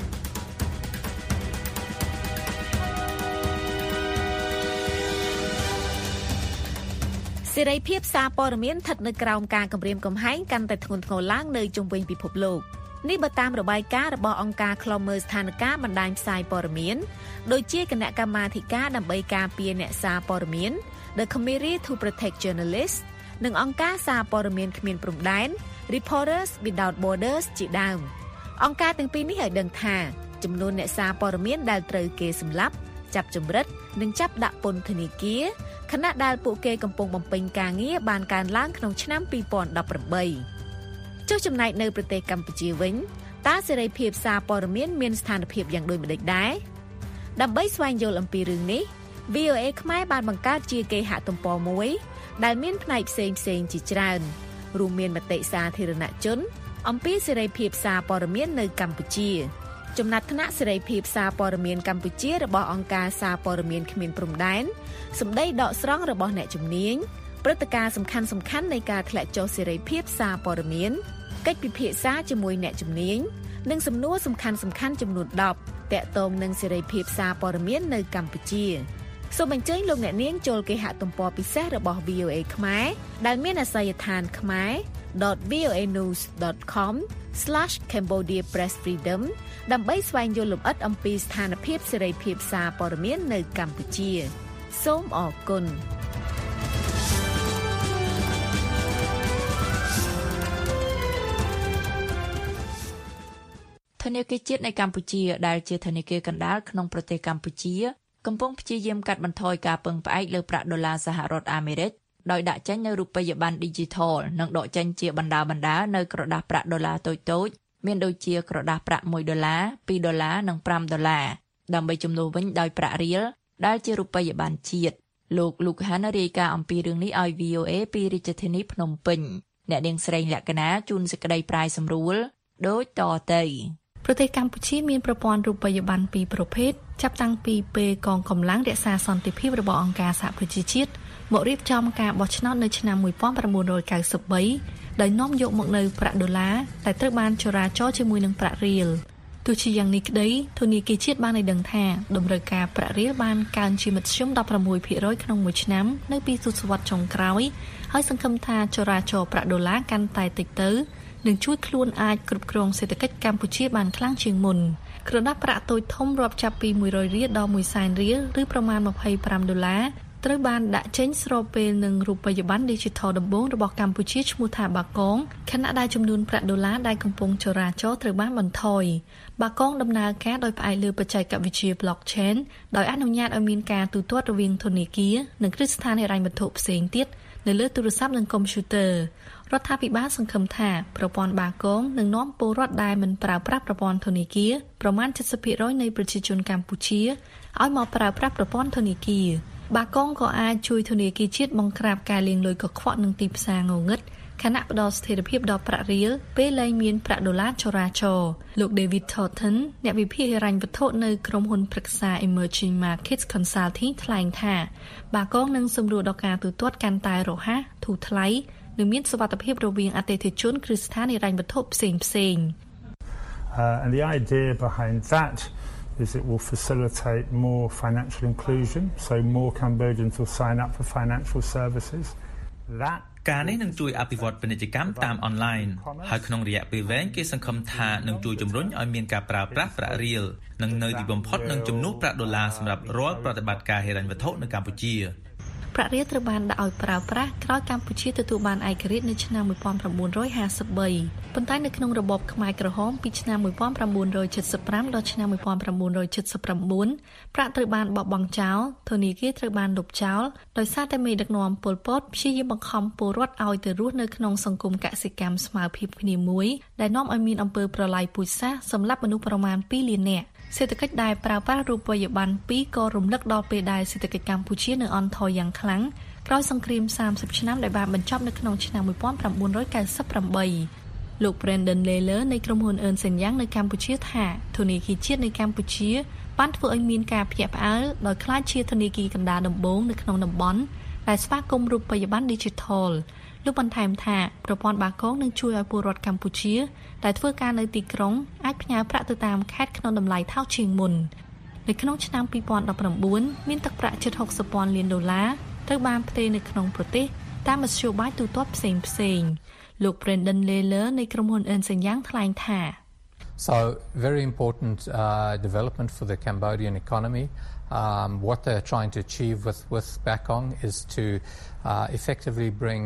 សេរីភាពសារព័ត៌មានស្ថិតនៅក្រោមការគំរាមកំហែងកាន់តែធ្ងន់ធ្ងរឡើងនៅជុំវិញពិភពលោកនេះបើតាមរបាយការណ៍របស់អង្គការឃ្លាំមើលស្ថានភាពបណ្ដាញផ្សាយព័ត៌មានដូចជាគណៈកម្មាធិការដើម្បីការពារអ្នកសារព័ត៌មាន The Committee to Protect Journalists និងអង្គការសារព័ត៌មានគ្មានព្រំដែន Reporters Without Borders ជាដើមអង្គការទាំងពីរនេះឲ្យដឹងថាចំនួនអ្នកសារព័ត៌មានដែលត្រូវគេសម្លាប់ចាប់ចម្រិតនិងចាប់ដាក់ពន្ធនាគារខណៈដែលពួកគេកំពុងបំពេញការងារបានកើនឡើងក្នុងឆ្នាំពីរពាន់ដប់ប្រាំបីចុះចំណែកនៅប្រទេសកម្ពុជាវិញតើសេរីភាពសារព័ត៌មានមានស្ថានភាពយ៉ាងដូចម្តេចដែរដើម្បីស្វែងយល់អំពីរឿងនេះ វី អូ អេ ខ្មែរបានបង្កើតជាគេហទំព័រមួយដែលមានផ្នែកផ្សេងផ្សេងជាច្រើនរួមមានមតិសាធារណជនអំពីសេរីភាពសារព័ត៌មាននៅកម្ពុជាចំណាត់ថ្នាក់សេរីភាពសារព័ត៌មានកម្ពុជារបស់អង្គការសារព័ត៌មានគ្មានព្រំដែនសម្ដីដកស្រង់របស់អ្នកជំនាញព្រឹត្តិការណ៍សំខាន់សំខាន់នៃការធ្លាក់ចុះសេរីភាពសារព័ត៌មានកិច្ចពិភាក្សាជាមួយអ្នកជំនាញនិងសំណួរសំខាន់សំខាន់ចំនួនដប់ទាក់ទងនឹងសេរីភាពសារព័ត៌មាននៅកម្ពុជាសូមអញ្ជើញលោកអ្នកនាងចូលគេហទំព័រពិសេសរបស់ វី អូ អេ ខ្មែរដែលមានអាសយដ្ឋានខ្មែរ ដត វី អូ អេ news ដត com ស្លាស cambodia press freedom ដើម្បីស្វែងយល់លម្អិតអំពីស្ថានភាពសេរីភាពសារព័ត៌មាននៅកម្ពុជាសូមអរគុណធនាគារជាតិនៃកម្ពុជាដែលជាធនាគារកណ្ដាលក្នុងប្រទេសកម្ពុជាកំពុងព្យាយាមកាត់បន្ថយការពឹងផ្អែកលើប្រាក់ដុល្លារសហរដ្ឋអាមេរិកដោយដាក់ចេញនូវរូបិយប័ណ្ណ Digital និងដកចេញជាបណ្ដាបណ្ដានៅក្រដាសប្រាក់ដុល្លារតូចៗមានដូចជាក្រដាសប្រាក់មួយដុល្លារពីរដុល្លារនិងប្រាំដុល្លារដើម្បីជំនួសវិញដោយប្រាក់រៀលដែលជារូបិយប័ណ្ណជាតិលោកលូកហានរាយការណ៍អំពីរឿងនេះឲ្យ វី អូ អេ ពីរាជធានីភ្នំពេញអ្នកនាងស្រីលក្ខណាជួនសេចក្តីប្រាយសម្រួលដូចតទៅប្រទេសកម្ពុជាមានប្រព័ន្ធរូបិយប័ណ្ណពីរប្រភេទចាប់តាំងពីពេលកងកម្លាំងរក្សាសន្តិភាពរបស់អង្គការសហប្រជាជាតិមករៀបចំការបោះឆ្នោតនៅឆ្នាំnineteen ninety-threeដោយនាំយកមកនៅប្រាក់ដុល្លារដែលត្រូវបានចរាចរជាមួយនឹងប្រាក់រៀលទោះជាយ៉ាងនេះក្តីធនាគារជាតិបានឲ្យដឹងថាតម្រូវការប្រាក់រៀលបានកើនជាមធ្យមsixteen percentក្នុងមួយឆ្នាំនៅពីទសវត្សរ៍ចុងក្រោយហើយសង្ឃឹមថាចរាចរប្រាក់ដុល្លារកាន់តែតិចទៅនឹងជួយខ្លួនអាចគ្រប់គ្រងសេដ្ឋកិច្ចកម្ពុជាបានខ្លាំងជាងមុនក្រដាសប្រាក់តូចធំរាប់ចាប់ពីone hundredរៀលដល់oneសែនរៀលឬប្រមាណtwenty-fiveដុល្លារត្រូវបានដាក់ចេញស្របពេលនឹងរូបិយប័ណ្ណ Digital ដំបូងរបស់កម្ពុជាឈ្មោះថាបាកងខណៈដែលចំនួនប្រាក់ដុល្លារដែលកំពុងចរាចរត្រូវបានបន្ថយបាកងដំណើរការដោយផ្អែកលើបច្ចេកវិទ្យា Blockchain ដោយអនុញ្ញាតឲ្យមានការទូទាត់រវាងធនាគារនិងគ្រឹះស្ថានហិរញ្ញវត្ថុផ្សេងទៀតនៅលើទូរស័ព្ទនិងកុំព្យូទ័ររដ្ឋាភិបាលសង្ឃឹមថាប្រព័ន្ធបាកងនឹងនាំពលរដ្ឋដែលមិនប្រើប្រាស់ប្រព័ន្ធធនាគារប្រមាណseventy percentនៃប្រជាជនកម្ពុជាឲ្យមកប្រើប្រាស់ប្រព័ន្ធធនាគារបាកងក៏អាចជួយធនាគារជាតិបង្ក្រាបការលាងលុយកខ្វក់នឹងទីផ្សារងងឹតខណៈផ្ដល់ស្ថិរភាពដល់ប្រាក់រៀលពេលលែងមានប្រាក់ដុល្លារចរាចរលោក David Thornton អ្នកវិភាគហិរញ្ញវត្ថុនៅក្រុមហ៊ុនប្រឹក្សា Emerging Markets Consulting ថ្លែងថាបាកងនឹងសម្រួលដល់ការទូទាត់កាន់តែរហ័សធូរថ្លៃនិងមានសុវត្ថិភាពរវាងអតិថិជនគ្រឹះស្ថានហិរញ្ញវត្ថុផ្សេងផ្សេង Uh, and the idea behind that is it will facilitate more financial inclusion, so more Cambodians will sign up for financial services. That ការនេះនឹងជួយអភិវឌ្ឍពាណិជ្ជកម្មតាមអនឡាញហើយក្នុងរយៈពេលវែងគេសង្ឃឹមថានឹងជួយជំរុញឲ្យមានការប្រើប្រាស់ប្រាក់រៀលនិងនៅទីបំផុតនឹងជំនួសប្រាក់ដុល្លារសម្រាប់រាល់ប្រតិបត្តិការហិរញ្ញវត្ថុនៅកម្ពុជាប្រាក់រៀលត្រូវបានដាក់ឲ្យប្រើប្រាស់ក្រោយកម្ពុជាទទួលបានឯករាជ្យនៅឆ្នាំnineteen fifty-threeប៉ុន្តែនៅក្នុងរបបខ្មែរក្រហមពីឆ្នាំnineteen seventy-fiveដល់ឆ្នាំnineteen seventy-nineប្រាក់ត្រូវបានបោះបង់ចោលធនាគារត្រូវបានលុបចោលដោយសារតែមេដឹកនាំប៉ុលពតព្យាយាមបង្ខំពលរដ្ឋឲ្យទៅរស់នៅក្នុងសង្គមកសិកម្មស្មើភាពគ្នាមួយដែលនាំឲ្យមានអំពើប្រល័យពូជសាសន៍សម្លាប់មនុស្សប្រមាណtwoលាននាក់សេដ្ឋកិច្ចដែលប្រើប្រាស់រូបិយប័ណ្ណពីរក៏រំលឹកដល់ពេលដែលសេដ្ឋកិច្ចកម្ពុជានៅអន់ថយយ៉ាងខ្លាំងក្រោយសង្គ្រាមthirtyឆ្នាំដែលបានបញ្ចប់នៅក្នុងឆ្នាំnineteen ninety-eightលោក Brendan Layler នៃក្រុមហ៊ុន Ernst and Young នៅកម្ពុជាថាធនាគារជាតិនៅកម្ពុជាបានធ្វើឲ្យមានការភ្ញាក់ផ្អើលដោយក្លាយជាធនាគារកណ្ដាលដំបូងនៅក្នុងតំបន់ដែលស្វាគមន៍រូបិយប័ណ្ណ Digital លោកបន្ថែមថាប្រព័ន្ធបាកងនឹងជួយឲ្យពលរដ្ឋកម្ពុជាដែលធ្វើការនៅទីក្រុងអាចផ្ញើប្រាក់ទៅតាមខេត្តក្នុងតម្លៃថោកជាងមុននៅក្នុងឆ្នាំtwenty nineteenមានទឹកប្រាក់ជិតsixtyពាន់លានដុល្លារត្រូវបានផ្ទេរនៅក្នុងប្រទេសតាមមធ្យោបាយទូទាត់ផ្សេងផ្សេងលោក Brendan Layler នៃក្រុមហ៊ុន Ernst and Young ថ្លែងថា So very important uh, development for the Cambodian economy. Um, what they're trying to achieve with with Bakong is to uh, effectively bring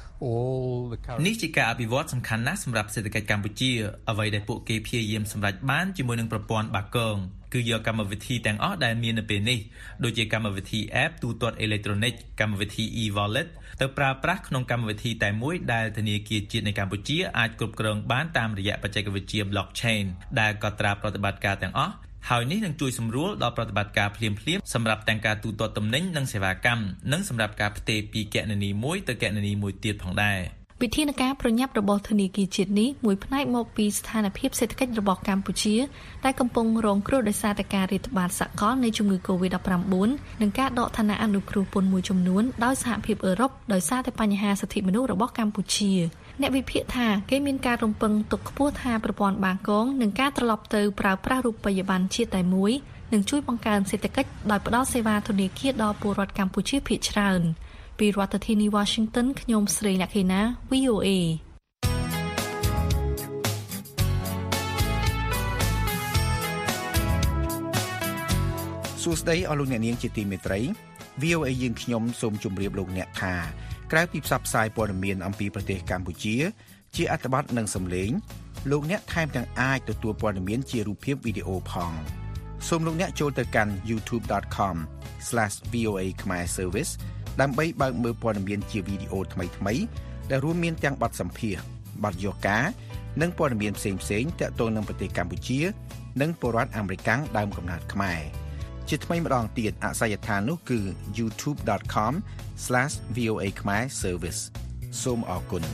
all the current នេះជាការអភិវឌ្ឍសំខាន់ណាស់សម្រាប់សេដ្ឋកិច្ចកម្ពុជាអ្វីដែលពួកគេព្យាយាមសម្រេចបានជាមួយនឹងប្រព័ន្ធបាកងគឺយកកម្មវិធីទាំងអស់ដែលមាននៅពេលនេះដូចជាកម្មវិធី App ទូទាត់អេឡិចត្រូនិកកម្មវិធី e-wallet ទៅប្រើប្រាស់ក្នុងកម្មវិធីតែមួយដែលធនាគារជាតិនៃកម្ពុជាអាចគ្រប់គ្រងបានតាមរយៈបច្ចេកវិទ្យា Blockchain ដែលកត់ត្រាប្រតិបត្តិការទាំងអស់ហើយនេះនឹងជួយសម្រួលដល់ប្រតិបត្តិការភ្លាមៗសម្រាប់ទាំងការទូទាត់ទំនិញនិងសេវាកម្មនិងសម្រាប់ការផ្ទេរពីគណនីមួយទៅគណនីមួយទៀតផងដែរវិធានការប្រញាប់របស់ធនាគារជាតិនេះមួយផ្នែកមកពីស្ថានភាពសេដ្ឋកិច្ចរបស់កម្ពុជាដែលកំពុងរងគ្រោះដោយសារតែការរាតត្បាតសកលនៃជំងឺ COVID nineteen និងការដកឋានៈអនុគ្រោះពន្ធមួយចំនួនដោយសហភាពអឺរ៉ុបដោយសារតែបញ្ហាសិទ្ធិមនុស្សរបស់កម្ពុជាអ្នកវិភាគថាគេមានការរំពឹងទុកខ្ពស់ថាប្រព័ន្ធបាកងនឹងការត្រឡប់ទៅប្រើប្រាស់រូបិយប័ណ្ណជាតិតែមួយនឹងជួយបង្កើនសេដ្ឋកិច្ចដោយផ្ដល់សេវាធនាគារដល់ពលរដ្ឋកម្ពុជាភាគច្រើនពីរដ្ឋធានី Washington ខ្ញុំស្រីលក្ខិណា វី អូ เอសួស្តីអស់លោកអ្នកនាងជាទីមេត្រី វី អូ អេ យើងខ្ញុំសូមជម្រាបលោកអ្នកថាក្រៅពីផ្សព្វផ្សាយព័ត៌មានអំពីប្រទេសកម្ពុជាជាអត្ថបទនិងសំឡេងលោកអ្នកថែមទាំងអាចទទួលព័ត៌មានជារូបភាពវីដេអូផងសូមលោកអ្នកចូលទៅកាន់ ยูทูบ ដត คอม ស្លេស វី អូ เอ Khmer Service ដើម្បីបើកមើលព័ត៌មានជាវីដេអូថ្មីៗដែលរួមមានទាំងបទសម្ភាសន៍បទយកការនិងព័ត៌មានផ្សេងៗទាក់ទងនឹងប្រទេសកម្ពុជានិងពលរដ្ឋអាមេរិកដើមកំណើតខ្មែរជាថ្មីម្ដងទៀតអាសយដ្ឋាននោះគឺ ยูทูบ ដត คอม ស្លេស វី អូ เอ Khmer Service សូមអរគុណ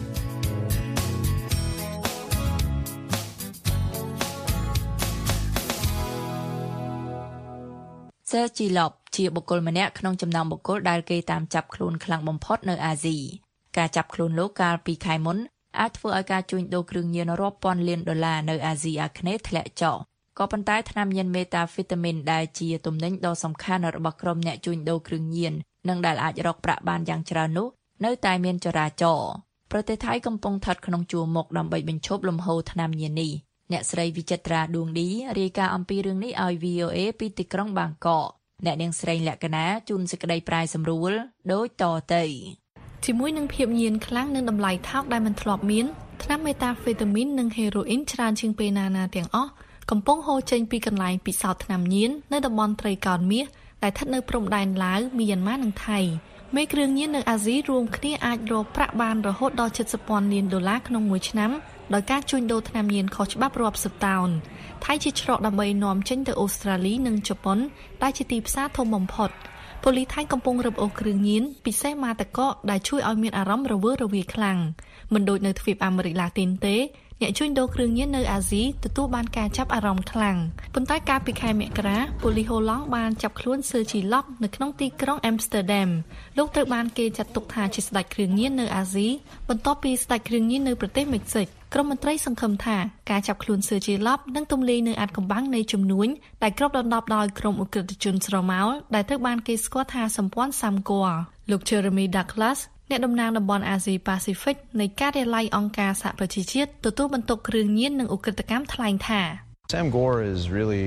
សឺជីឡប់ជាបុគ្គលម្នាក់ក្នុងចំណោមបុគ្គលដែលគេតាមចាប់ខ្លួនខ្លាំងបំផុតនៅអាស៊ីការចាប់ខ្លួនលោកកាលពីខែមុនអាចធ្វើឲ្យការជួញដូរគ្រឿងញៀនរាប់ពាន់លានដុល្លារនៅអាស៊ីអាគ្នេយ៍ធ្លាក់ចុះក៏ប៉ុន្តែថ្នាំញៀនមេតាហ្វីតាមីនដែលជាទំនិញដ៏សំខាន់របស់ក្រុមអ្នកជួញដូរគ្រឿងញៀននិងដែលអាចរកប្រាក់បានយ៉ាងច្រើននោះនៅតែមានចរាចរណ៍ប្រទេសថៃកំពុងស្ថិតក្នុងជួរមុខដើម្បីបញ្ឈប់លំហូរថ្នាំញៀននេះអ្នកស្រីវិចិត្រាដួងឌីរាយការណ៍អំពីរឿងនេះឲ្យ វី អូ เอ ពីទីក្រុងបាងកកអ្នកនាងស្រីលក្ខណាជូនសេចក្តីប្រាយសម្រួលដូចតទៅជាមួយនឹងភាពញៀនខ្លាំងនិងតម្លៃថោកដែលមិនធ្លាប់មានថ្នាំមេតាហ្វេតាមីននិងហេរ៉ូអ៊ីនច្រើនជាងពេលណាណាទាំងអស់កំពុងហូរចេញពីកន្លែងពិសោធន៍ថ្នាំញៀននៅតំបន់ត្រីកោណមាសដែលស្ថិតនៅព្រំដែនឡាវមីយ៉ាន់ម៉ានិងថៃមេគ្រឿងញៀននៅអាស៊ីរួមគ្នាអាចរកប្រាក់បានរហូតដល់ជិតសិបពាន់លានដុល្លារក្នុងមួយឆ្នាំដោយការជួញដូរថ្នាំញៀនខុសច្បាប់រាប់សិបតោនថៃជាច្រកដើម្បីនាំចេញទៅអូស្ត្រាលីនិងជប៉ុនដែលជាទីផ្សារធំបំផុតប៉ូលីសថៃកំពុងរឹបអូសគ្រឿងញៀនពិសេសម៉ាតកកដែលជួយឲ្យមានអារម្មណ៍រវើរវាយខ្លាំងមិនដូចនៅទ្វីបអាមេរិកឡាទីនទេអ្នកជួញដូរគ្រឿងញៀននៅអាស៊ីទទួលបានការចាប់អារម្មណ៍ខ្លាំងប៉ុន្តែកាលពីខែមករាប៉ូលីសហូឡង់បានចាប់ខ្លួនសឺជីឡប់នៅក្នុងទីក្រុងអេមស្ទ័រដាមលោកត្រូវបានគេចាត់ទុកថាជាស្ដេចគ្រឿងញៀននៅអាស៊ីបន្ទាប់ពីស្ដេចគ្រឿងញៀននៅប្រទេសមិចស៊ិកក្រុមមន្ត្រីសង្ឃឹមថាការចាប់ខ្លួនសឺជីឡប់នឹងទម្លាយនៅអាថ៌កំបាំងនៃជំនួញដែលគ្របដណ្ដប់ដោយក្រុមឧក្រិដ្ឋជនស្រមោលដែលត្រូវបានគេស្គាល់ថាសម្ព័ន្ធសាំគ័រលោក Jeremy Douglasអ្នកតំណាងតំបន់អាស៊ីប៉ាស៊ីហ្វិកនៃការិយាល័យអង្គការសហប្រជាជាតិទទួលបន្ទុកគ្រឿងញៀននិងឧក្រិដ្ឋកម្មថ្លែងថា Sam Gore is really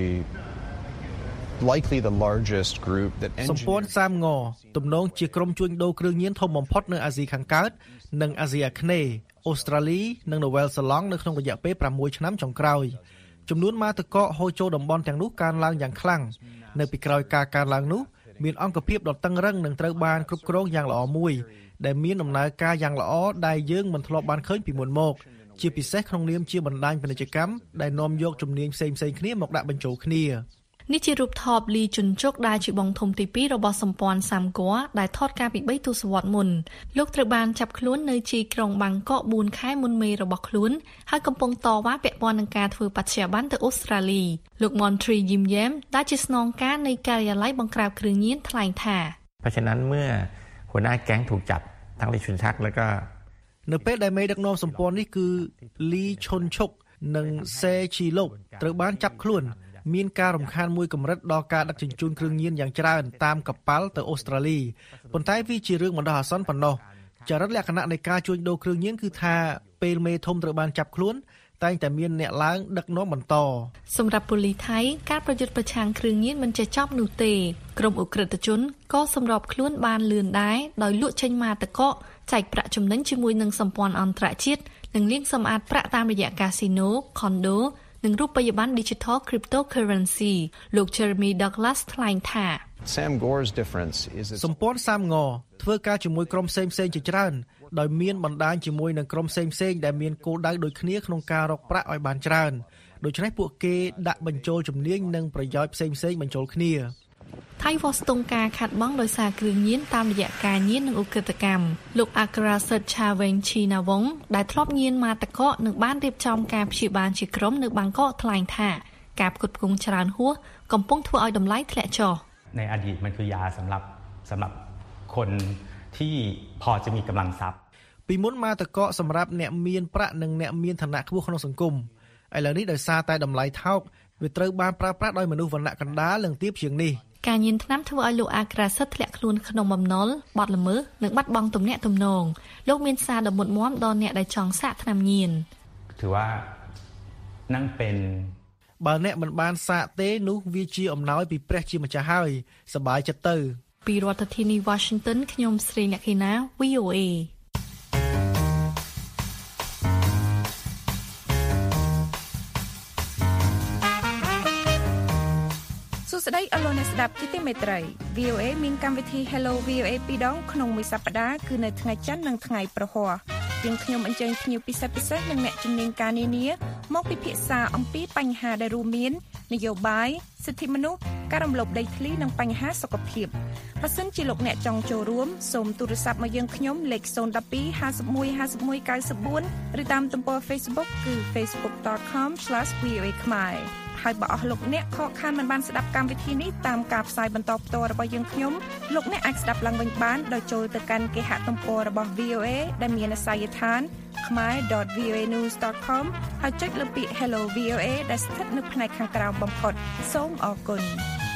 likely the largest group that សម្ព័ន្ធសាមងទំនងជាក្រុមជួញដូរគ្រឿងញៀនធំបំផុតនៅអាស៊ីខាងកើតនិងអាស៊ីអាគ្នេយ៍អូស្ត្រាលីនិងនូវែលសេឡង់នៅក្នុងរយៈពេលប្រាំមួយឆ្នាំចុងក្រោយចំនួនម៉ាតកកហូរចូលតំបន់ទាំងនោះកើនឡើងយ៉ាងខ្លាំងនៅពីក្រោយការកើនឡើងនោះមានអង្គភាពដ៏តឹងរ៉ឹងនិងត្រូវបានគ្រប់គ្រងយ៉ាងល្អមួយដែលមានដំណើរការយ៉ាងល្អដែលយើងមិនធ្លាប់បានឃើញពីមុនមកជាពិសេសក្នុងនាមជាបណ្ដាញពាណិជ្ជកម្មដែលនាំយកជំនាញផ្សេងៗគ្នាមកដាក់បញ្ចូលគ្នានេះជារូបថតលីជុនជុកដែលជាបងធំទីពីររបស់សម្ព័ន្ធសាំគ័រដែលថតកាលពីបីទសវត្សរ៍មុនលោកត្រូវបានចាប់ខ្លួននៅទីក្រុងបាងកកបួនខែមុនមេរបស់ខ្លួនហើយកំពុងតវ៉ាពាក់ព័ន្ធនឹងការធ្វើបច្ចាប័នទៅអូស្ត្រាលីលោក Montri Yim Yam ដែលជាស្នងការនៃការិយាល័យបង្ក្រាបគ្រឿងញៀនថ្លែងថាเพราะฉะนั้นเมื่อหัวหน้าแก๊งถูกจับทั้งลีชุนชักแล้วก็នៅពេលដែលមេដឹកនាំសម្ព័ន្ធនេះគឺលីឈុនឈុកនិងសេជីឡុកត្រូវបានចាប់ខ្លួនមានការរំខានមួយកម្រិតដល់ការដឹកជញ្ជូនគ្រឿងញៀនយ៉ាងច្រើនតាមកប៉ាល់ទៅអូស្ត្រាលីប៉ុន្តែវាជារឿងបណ្ដោះអាសន្នប៉ុណ្ណោះចរិតលក្ខណៈនៃការជួញដូរគ្រឿងញៀនគឺថាពេលមេធំត្រូវបានចាប់ខ្លួនតែងតែមានអ្នកឡើងដឹកនាំបន្តសម្រាប់ប៉ូលីសថៃការប្រយុទ្ធប្រឆាំងគ្រឿងញៀនមិនចេះចប់នោះទេក្រុមឧក្រិដ្ឋជនក៏សម្របខ្លួនបានលឿនដែរដោយលក់ចេញម៉ាតកកចែកប្រាក់ចំណេញជាមួយនឹងសម្ព័ន្ធអន្តរជាតិនិងលាងសម្អាតប្រាក់តាមរយៈកាស៊ីណូ ខុនដូនិងរូបិយប័ណ្ណ Digital Cryptocurrency លោក Jeremy Douglas ថ្លែងថា Sam Gore's difference is សម្ព័ន្ធសាមងធ្វើការជាមួយក្រុមផ្សេងៗជាច្រើនដោយមានបណ្ដាញជាមួយនឹងក្រុមផ្សេងៗដែលមានគោលដៅដូចគ្នាក្នុងការរកប្រាក់ឲ្យបានច្រើនដូច្នេះពួកគេដាក់បញ្ចូលជំនាញនិងប្រយោជន៍ផ្សេងៗបញ្ចូលគ្នាថៃវាស់ស្ទង់ការខាត់បងដោយសារគ្រឿងញៀនតាមរយៈការញៀននិងឧក្រិដ្ឋកម្មលោកអាក្រាសិតឆាវេងឈីណាវងដែលធ្លាប់ញៀនម៉ាតកកនឹងបានរៀបចំការព្យាបាលជាក្រុមនៅបាងកកថ្លែងថាការផ្គត់ផ្គង់ច្រើនហួសកំពុងធ្វើឲ្យតម្លៃធ្លាក់ចុះในอดีตมันคือยาสำหรับสำหรับคนที่พอจะมีกำลังทรัพย์ពីមុនម៉ាតកកសម្រាប់អ្នកមានប្រាក់និងអ្នកមានឋានៈខ្ពស់ក្នុងសង្គមឥឡូវនេះដោយសារតែតម្លៃថោកវាត្រូវបានប្រើប្រាស់ដោយមនុស្សវណ្ណៈកណ្ដាលនិងទាបជាងនេះការញៀនថ្នាំធ្វើឲ្យលោកអាក្រាសិតធ្លាក់ខ្លួនក្នុងបំណុលបទល្មើសនិងបាត់បង់ទំនាក់ទំនងលោកមានសារដ៏មុតមាំដល់អ្នកដែលចង់សាកថ្នាំញៀនถือว่านั่งเป็นបើអ្នកមិនបានសាកទេនោះវាជាអំណោយពីព្រះជាម្ចាស់ហើយសប្បាយចិត្តទៅពីរដ្ឋធានី Washington ខ្ញុំស្រីលក្ខិណា វី អូ เอសួស្តីអស់លោកអ្នកស្ដាប់ជាទីមេត្រី វី អូ เอ មានកម្មវិធី Hello វី អូ เอ ពីរដងក្នុងមួយសប្តាហ៍គឺនៅថ្ងៃច័ន្ទនិងថ្ងៃប្រហ័សយើងខ្ញុំអញ្ជើញភ្ញៀវពិសេសពិសេសនិងអ្នកជំនាញការនានាមកពិភាក្សាអំពីបញ្ហាដែលរួមមាននយោបាយសិទ្ធិមនុស្សការរំលោភដីធ្លីនិងបញ្ហាសុខភាពបើសិនជាលោកអ្នកចង់ចូលរួមសូមទូរស័ព្ទមកយើងខ្ញុំលេខศูนย์ หนึ่ง สอง ห้า หนึ่ง ห้า หนึ่ง เก้า สี่ ឬតាមទំព័រ Facebook គឺ facebook dot com slash v o a khmer ហើយបើអស់លោកអ្នកខកខានមិនបានស្ដាប់កម្មវិធីនេះតាមការផ្សាយបន្តផ្ទាល់របស់យើងខ្ញុំលោកអ្នកអាចស្ដាប់ឡើងវិញបានដោយចូលទៅកាន់គេហទំព័ររបស់ វី អូ เอ ដែលមានអាសយដ្ឋាន khmer dot v o a news dot com ហើយចុចលើពាក្យ Hello វី អូ เอ ដែលស្ថិតនៅផ្នែកខាងក្រោមបំផុតសូមអរគុណ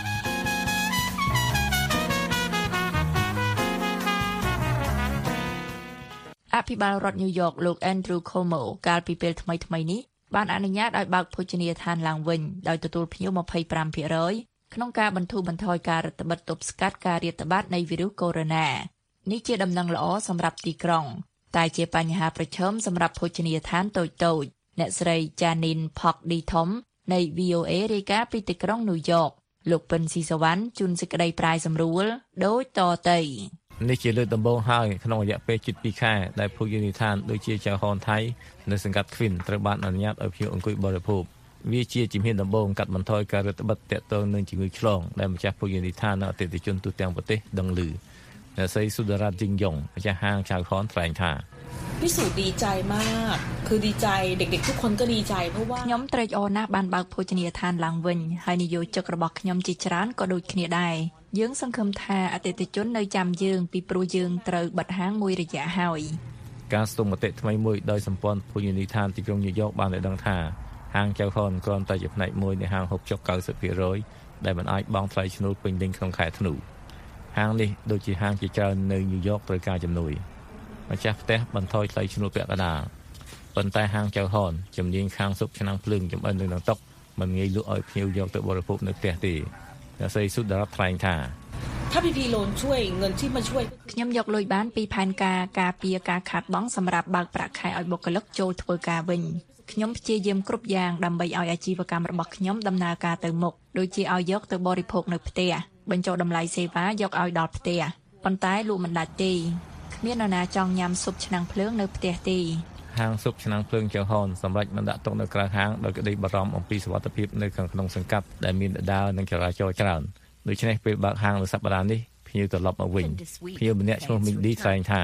អភិបាលរដ្ឋញូវយ៉កលោក Andrew Cuomo កាលពីពេលថ្មីៗនេះបានអនុញ្ញាតឲ្យបើកភោជនីយដ្ឋានឡើងវិញដោយទទួលភ្ញៀវ ยี่สิบห้าเปอร์เซ็นต์ ក្នុងការបន្ធូរបន្ថយការរដ្ឋបិទទប់ស្កាត់ការរាតត្បាតនៃវីរុសកូវីដ -នេះជាដំណឹងល្អសម្រាប់ទីក្រុងតែជាបញ្ហាប្រឈមសម្រាប់ភោជនីយដ្ឋានតូចៗអ្នកស្រី Janine Park-Di-Tom នៃ វី អូ เอ រាយការណ៍ពីទីក្រុងញូវយ៉កលោកពិនស៊ីសវណ្ណជួនសេចក្តីប្រាយសម្រួលដូចតទៅនេះជាលើកដំបូងហើយក្នុងរយៈពេលជិតពីរខែដែលភោជនីយដ្ឋានដូចជាចៅហនថៃនៅសង្កាត់ខ្វិនត្រូវបានអនុញ្ញាតឲ្យភ្ញៀវអង្គុយបរិភោគវាជាជំហានដំបូងកាត់បន្ថយការរដ្ឋបិទទាក់ទងនឹងជំងឺឆ្លងដែលម្ចាស់ភោជនីយដ្ឋាននិងអតិថិជនទូទាំងប្រទេសដឹងឮអ្នកស្រីសុដរ៉ាត់ជីងយ៉ុងម្ចាស់ហាងចៅហនថ្លែងថាពិសុดีใจมากคือดีใจเด็กๆทุกคนก็ดีใจเพราะว่าខ្ញុំត្រេកអរណាស់បានបើកភោជនីយដ្ឋានឡើងវិញហើយនិយោជករបស់ខ្ញុំជាច្រើនក៏ដូចគ្នាដែរយើងសង្ឃឹមថាអតិថិជននៅចាំយើងពីព្រោះយើងត្រូវបិទហាងមួយរយៈហើយការស្ទង់មតិថ្មីមួយដោយសម្ព័ន្ធភោជនីយដ្ឋានទីក្រុងញូវយ៉កបានដឹងថាហាងចៅហនគ្រាន់តែជាផ្នែកមួយនៃហាងហូបចុក 九十%ដែលមិនអាចបង់ថ្លៃឈ្នួលពេញលេញក្នុងខែធ្នូហាងនេះដូចជាហាងជាច្រើននៅញូវយ៉កត្រូវការជំនួយម្ចាស់ផ្ទះបន្ថយថ្លៃឈ្នួលពាក់កណ្ដាលប៉ុន្តែហាងចៅហនជំនាញខាងស៊ុបឆ្នាំងភ្លើងចំអិននៅក្នុងតុមិនងាយលក់ឲ្យភ្ញៀវយកទៅបរិភោគនៅផ្ទះទេអ្នកស្រីសុដរ៉ាត់ថ្លែងថាถ้า พี พี Loan ช่วยเงินที่มาช่วยខ្ញុំយកលុយបានពីផែនការការពារការខាតបង់សម្រាប់បើកប្រាក់ខែឲ្យបុគ្គលិកចូលធ្វើការវិញខ្ញុំព្យាយាមគ្រប់យ៉ាងដើម្បីឲ្យអាជីវកម្មរបស់ខ្ញុំដំណើរការទៅមុខដូចជាឲ្យយកទៅបរិភោគនៅផ្ទះបញ្ចុះតម្លៃសេវាយកឲ្យដល់ផ្ទះប៉ុន្តែលក់មិនដាច់ទេគ្មាននរណាចង់ញ៉ាំស៊ុបឆ្នាំងភ្លើងនៅផ្ទះទេហាងស៊ុបឆ្នាំងភ្លើងចៅហនសម្រាប់មិនដាក់ទុកនៅក្រៅហាងដោយក្តីបារម្ភអំពីសុវត្ថិភាពនៅក្នុងសង្កាត់ដែលមានដដាលនិងចរាចរណ៍ច្រើនដូច្នេះពេលបើកហាងនៅសប្តាហ៍នេះភ្ញៀវត្រឡប់មកវិញភ្ញៀវម្នាក់ឈ្មោះមីងឌីថ្លែងថា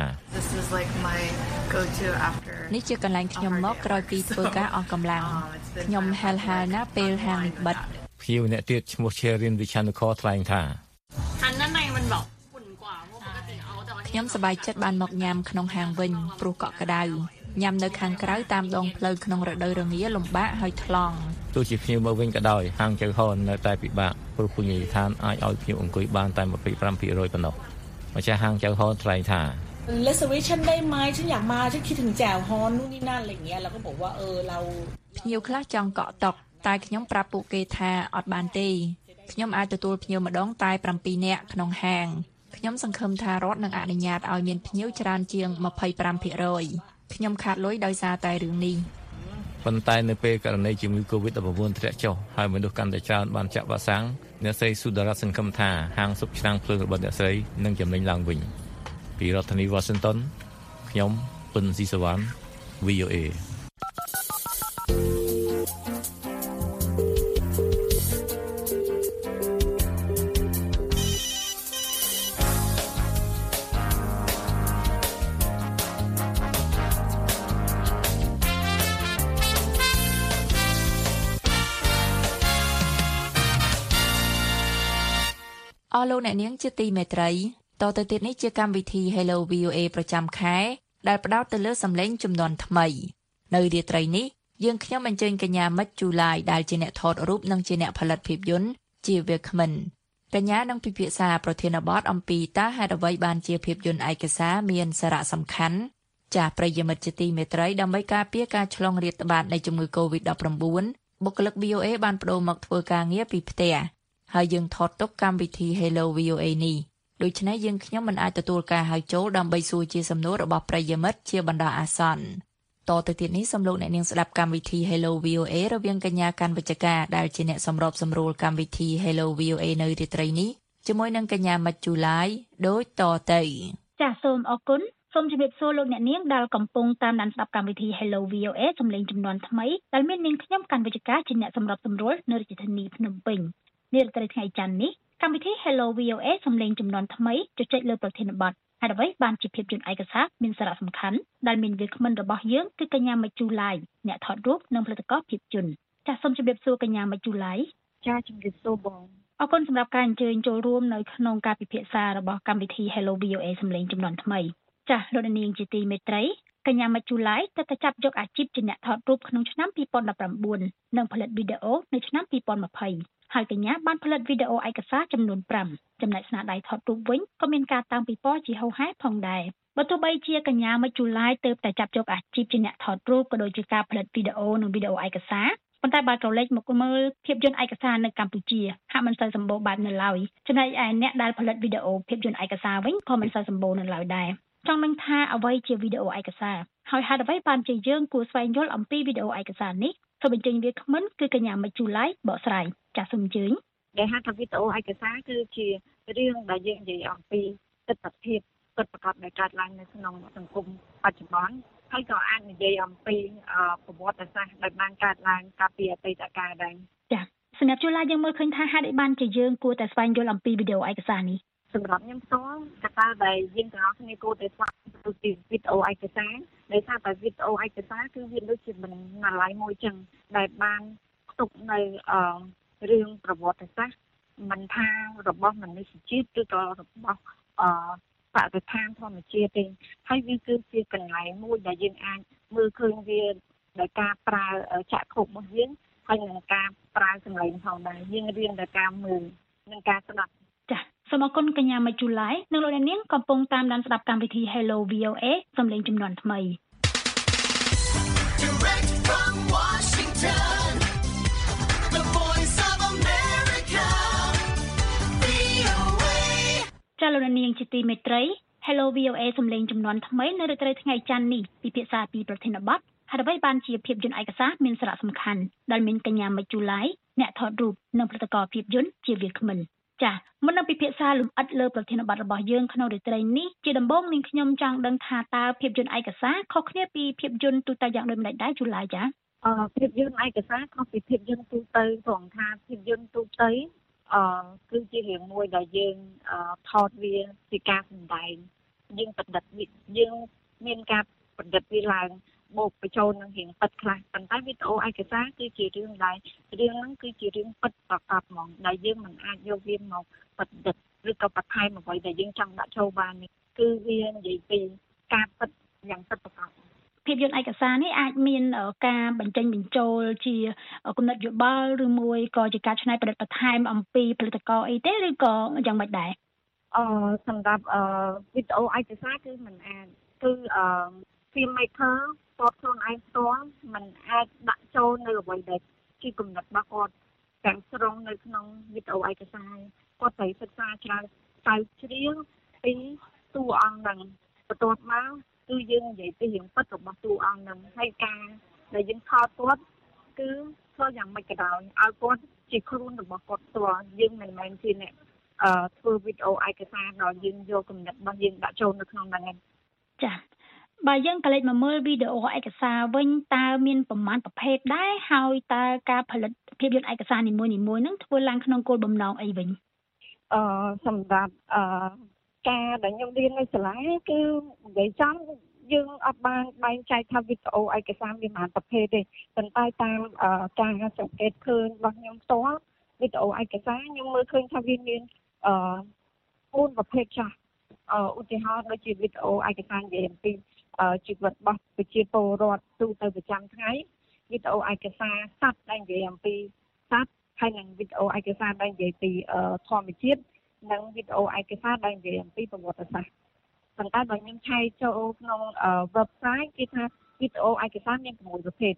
នេះជាកន្លែងខ្ញុំមកក្រោយពីធ្វើការអស់កម្លាំងខ្ញុំហែលហាលណាពេលហាងនេះបិទភ្ញៀវម្នាក់ទៀតឈ្មោះ Cherin Vichanukor ថ្លែងថាហាងហ្នឹងมันบอกខ្ញុំសប្បាយចិត្តបានមកញ៉ាំក្នុងហាងវិញព្រោះកក់ក្ដៅញ៉ាំនៅខាងក្រៅតាមដងផ្លូវក្នុងរដូវរងាលំបាកហើយថ្លង់ទោះជាភ្ញៀវមកវិញក៏ដោយហាងចៅហននៅតែពិបាកព្រោះភោជនីយដ្ឋានអាចឲ្យភ្ញៀវអង្គុយបានតែยี่สิบห้าเปอร์เซ็นต์ ប៉ុណ្ណោះម្ចាស់ហាងចៅហនថ្លែងថា reservation ได้ไหมฉันอยากมาฉันคิดถึงแจ่วฮอนนู่นนี่นั่นอะไรอย่างเงี้ยเราก็บอกว่าเออเราភ្ញៀវខ្លះចង់កក់តុកតែខ្ញុំប្រាប់ពួកគេថាអត់បានទេខ្ញុំអាចទទួលភ្ញៀវម្ដងតែbảyនាក់ក្នុងហាងខ្ញុំសង្ឃឹមថារដ្ឋនឹងអនុញ្ញាតឲ្យមានភ្ញៀវច្រើនជាងยี่สิบห้าเปอร์เซ็นต์ ខ្ញុំខាតលុយដោយសារតែរឿងនេះប៉ុន្តែនៅពេលករណីជំងឺ កូវីដ -19 ធ្លាក់ចុះហើយមនុស្សកាន់តែច្រើនបានចាក់វ៉ាក់សាំងអ្នកស្រីសុដរ៉ាត់សង្ឃឹមថាហាងស៊ុបឆ្នាំងភ្លើងរបស់អ្នកស្រីនឹងចំណេញឡើងវិញពីរដ្ឋធានី Washington ខ្ញុំពិនស៊ីសវណ្ណ វី អូ เอអស់លោកអ្នកនាងជាទីមេត្រីតទៅទៀតនេះជាកម្មវិធី Hello វី អូ เอ ប្រចាំខែដែលផ្ដោតទៅលើសម្លេងចំនួនថ្មីនៅរាត្រីនេះយើងខ្ញុំអញ្ជើញកញ្ញាមិត្តជូឡាយដែលជាអ្នកថតរូបនិងជាអ្នកផលិតភាពយន្តជាវាគ្មិនកញ្ញានឹងពិភាក្សាប្រធានបទអំពីតើហេតុអ្វីបានជាភាពយន្តឯកសារមានសារៈសំខាន់ចាស់ប្រិយមិត្តជាទីមេត្រីដើម្បីការពារការឆ្លងរាតត្បាតនៃជំងឺ កូវីដ -19 បុគ្គលិក វី អូ เอ បានប្តូរមកធ្វើការងារពីផ្ទះហើយយើងថតទុកកម្មវិធី Hello វី អូ เอ នេះដូច្នេះយើងខ្ញុំមិនអាចទទួលការហៅចូលដើម្បីសួរជាសំណួររបស់ប្រិយមិត្តជាបណ្ដោះអាសន្នតទៅទៀតនេះសូមលោកអ្នកនាងស្ដាប់កម្មវិធី Hello វី អូ เอ រវាងកញ្ញាកាន់វិជ្ជការដែលជាអ្នកសម្របសម្រួលកម្មវិធី Hello វី អូ เอ នៅរាត្រីនេះជាមួយនឹងកញ្ញាមិត្តជូឡាយដូចតទៅចាសសូមអរគុណសូមជម្រាបសួរលោកអ្នកនាងដែលកំពុងតាមដានស្ដាប់កម្មវិធី Hello វី អូ เอ សំឡេងចំនួនថ្មីដែលមាននាងខ្ញុំកាន់វិជ្ជការជាអ្នកសម្របសម្រួលនៅរាជធានីភ្នំពេញនារាត្រីថ្ងៃច័ន្ទនេះកម្មវិធី Hello វី អូ เอ សំឡេងចំនួនថ្មីជជែកលើប្រធានបទហើយអ្វីបានជាភាពយន្តឯកសារមានសារៈសំខាន់ដែលមានវាគ្មិនរបស់យើងគឺកញ្ញាមិត្តជូឡាយអ្នកថតរូបនិងផលិតករភាពយន្តចាសសូមជម្រាបសួរកញ្ញាមិត្តជូឡាយចាសជម្រាបសួរបងអរគុណសម្រាប់ការអញ្ជើញចូលរួមនៅក្នុងការពិភាក្សារបស់កម្មវិធី Hello វី អូ เอ សំឡេងចំនួនថ្មីចាសលោកនាងជាទីមេត្រីកញ្ញាមិត្តជូឡាយទៅតែចាប់យកអាជីពជាអ្នកថតរូបក្នុងឆ្នាំពីរពាន់ដប់ប្រាំបួននិងផលិតវីដេអូនៅឆ្នាំពីរពាន់ម្ភៃហើយកញ្ញាបានផលិតវីដេអូឯកសារចំនួនប្រាំចំណែកស្នាដៃថតរូបវិញក៏មានការតាំងពីពណ៌ជាហូរហែផងដែរបើទោះបីជាកញ្ញាមិត្តជូឡាយទៅតែចាប់យកអាជីពជាអ្នកថតរូបក៏ដូចជាការផលិតវីដេអូនិងវីដេអូឯកសារប៉ុន្តែបើក្រឡេកមកមើលភាពយន្តឯកសារនៅកម្ពុជាហាក់មិនសូវសម្បូរបែបនៅឡើយចំណែកឯអ្នកដែលផលិតវីដេអូភាពយន្តឯកសារវិញក៏មិនសូវសម្បូរនៅឡើយដែរចង់ដឹងថាអ្វីជាវីដេអូឯកសារហើយហេតុអ្វីបានជាយើងគួរស្វែងយល់អំពីវីដេអូឯកសារនេះសូមបញ្ចេញវាគ្មិនគឺកញ្ញាមិត្តជូឡាយបកស្រាយចាសសូមអញ្ជើញដែលហៅថាវីដេអូឯកសារគឺជារឿងដែលយើងនិយាយអំពីទស្សនវិជ្ជាពិតប្រាកដដែលកើតឡើងនៅក្នុងសង្គមបច្ចុប្បន្នហើយក៏អាចនិយាយអំពីប្រវត្តិសាស្ត្រដែលបានកើតឡើងកាលពីអតីតកាលដែរចាសសម្រាប់ជូឡាយយើងមើលឃើញថាហេតុអីបានជាយើងគួរតែស្វែងយល់អំពីវីដេអូឯកសារនេះសម្រាប់ខ្ញុំផ្ទាល់កត្តាដែលយើងទាំងអស់គ្នាគួរតែស្វែងយល់ពីវីដេអូឯកសារដោយសារតែវីដេអូឯកសារគឺវាដូចជាបណ្ណាល័យមួយចឹងដែលបានផ្ទុកនៅអឺរឿងប្រវត្តិសាស្ត្រមិនថារបស់មនុស្សជាតិឬក៏របស់អឺបរិស្ថានធម្មជាតិទេហើយវាគឺជាកន្លែងមួយដែលយើងអាចមើលឃើញវាដោយការប្រើចក្ខុរបស់យើងហើយនឹងការប្រើសម្លេងផងដែរយើងរៀនដោយការមើលនិងការស្ដាប់ចា៎សូមអរគុណកញ្ញាមិត្តជូឡាយនិងលោកអ្នកនាងកំពុងតាមដានស្ដាប់កម្មវិធី Hello វី អូ เอ សំឡេងចំនួនថ្មី Direct from Washington The Voice of America វី អូ เอ ចា៎លោកអ្នកនាងជាទីមេត្រី Hello វី អូ เอ សំឡេងចំនួនថ្មីនៅរាត្រីថ្ងៃច័ន្ទនេះពិភាក្សាពីប្រធានបទហើយអ្វីបានជាភាពយន្តឯកសារមានសារៈសំខាន់ដែលមានកញ្ញាមិត្តជូឡាយអ្នកថតរូបនិងផលិតករភាពយន្តជាវាគ្មិនចា៎មុននឹងពិភាក្សាលម្អិតលើប្រធានបទរបស់យើងក្នុងរាត្រីនេះជាដំបូងនាងខ្ញុំចង់ដឹងថាតើភាពយន្តឯកសារខុសគ្នាពីភាពយន្តទូទៅយ៉ាងដូចម្តេចដែរជូឡាយចា៎អឺភាពយន្តឯកសារខុសពីភាពយន្តទូទៅត្រង់ថាភាពយន្តទូទៅអឺគឺជារឿងមួយដែលយើងថតវាពីការសម្ដែងយើងប្រឌិតយើងមានការប្រឌិតវាឡើងបូកបញ្ចូលនឹងរឿងពិតខ្លះប៉ុន្តែវីដេអូឯកសារគឺជារឿងដែលរឿងហ្នឹងគឺជារឿងពិតប្រកបហ្មងដែលយើងមិនអាចយកវាមកប្រឌិតឬក៏បន្ថែមអ្វីដែលយើងចង់ដាក់ចូលបាននេះគឺវានិយាយពីការពិតយ៉ាងពិតប្រាកដភាពយន្តឯកសារនេះអាចមានការបញ្ចេញបញ្ចូលជាគំនិតយោបល់ឬមួយក៏ជាការច្នៃប្រឌិតបន្ថែមអំពីផលិតករអីទេឬក៏យ៉ាងម៉េចដែរអឺសម្រាប់អឺវីដេអូឯកសារគឺមិនអាចគឺអឺ filmmaker គាត់ខ្លួនឯងផ្ទាល់មិនអាចដាក់ចូលនៅអ្វីដែលជាគំនិតរបស់គាត់ទាំងស្រុងនៅក្នុងវីដេអូឯកសារគាត់ត្រូវសិក្សាច្រើនស្រាវជ្រាវពីតួអង្គនឹងបន្ទាប់មកគឺយើងនិយាយពីរឿងពិតរបស់តួអង្គនឹងហើយការដែលយើងថតគាត់គឺធ្វើយ៉ាងម៉េចក៏ដោយឲ្យគាត់ជាខ្លួនរបស់គាត់ផ្ទាល់យើងមិនមែនជាអ្នកអឺធ្វើវីដេអូឯកសារដល់យើងយកគំនិតរបស់យើងដាក់ចូលនៅក្នុងហ្នឹងឯងចា៎បើយើងក៏លេចមកមើលវីដេអូឯកសារវិញតើមានប្រមាណប្រភេទដែរហើយតើការផលិតភាពយន្តឯកសារនីមួយៗហ្នឹងធ្វើឡើងក្នុងគោលបំណងអីវិញអឺសម្រាប់អឺការដែលខ្ញុំរៀននៅសាលាគឺនិយាយចំយើងអត់បានបែងចែកថាវីដេអូឯកសារមានប្រមាណប្រភេទទេប៉ុន្តែតាមការសង្កេតឃើញរបស់ខ្ញុំផ្ទាល់វីដេអូឯកសារខ្ញុំមើលឃើញថាវាមានអឺបួនប្រភេទចាស់អឺឧទាហរណ៍ដូចជាវីដេអូឯកសារនិយាយអំពីជីវិតរបស់ប្រជាពលរដ្ឋទូទៅប្រចាំថ្ងៃវីដេអូឯកសារសត្វដែលនិយាយអំពីសត្វហើយនិងវីដេអូឯកសារដែលនិយាយពីធម្មជាតិនិងវីដេអូឯកសារដែលនិយាយអំពីប្រវត្តិសាស្ត្រប៉ុន្តែបើខ្ញុំឆែកចូលក្នុង website គេថាវីដេអូឯកសារមានប្រាំមួយប្រភេទ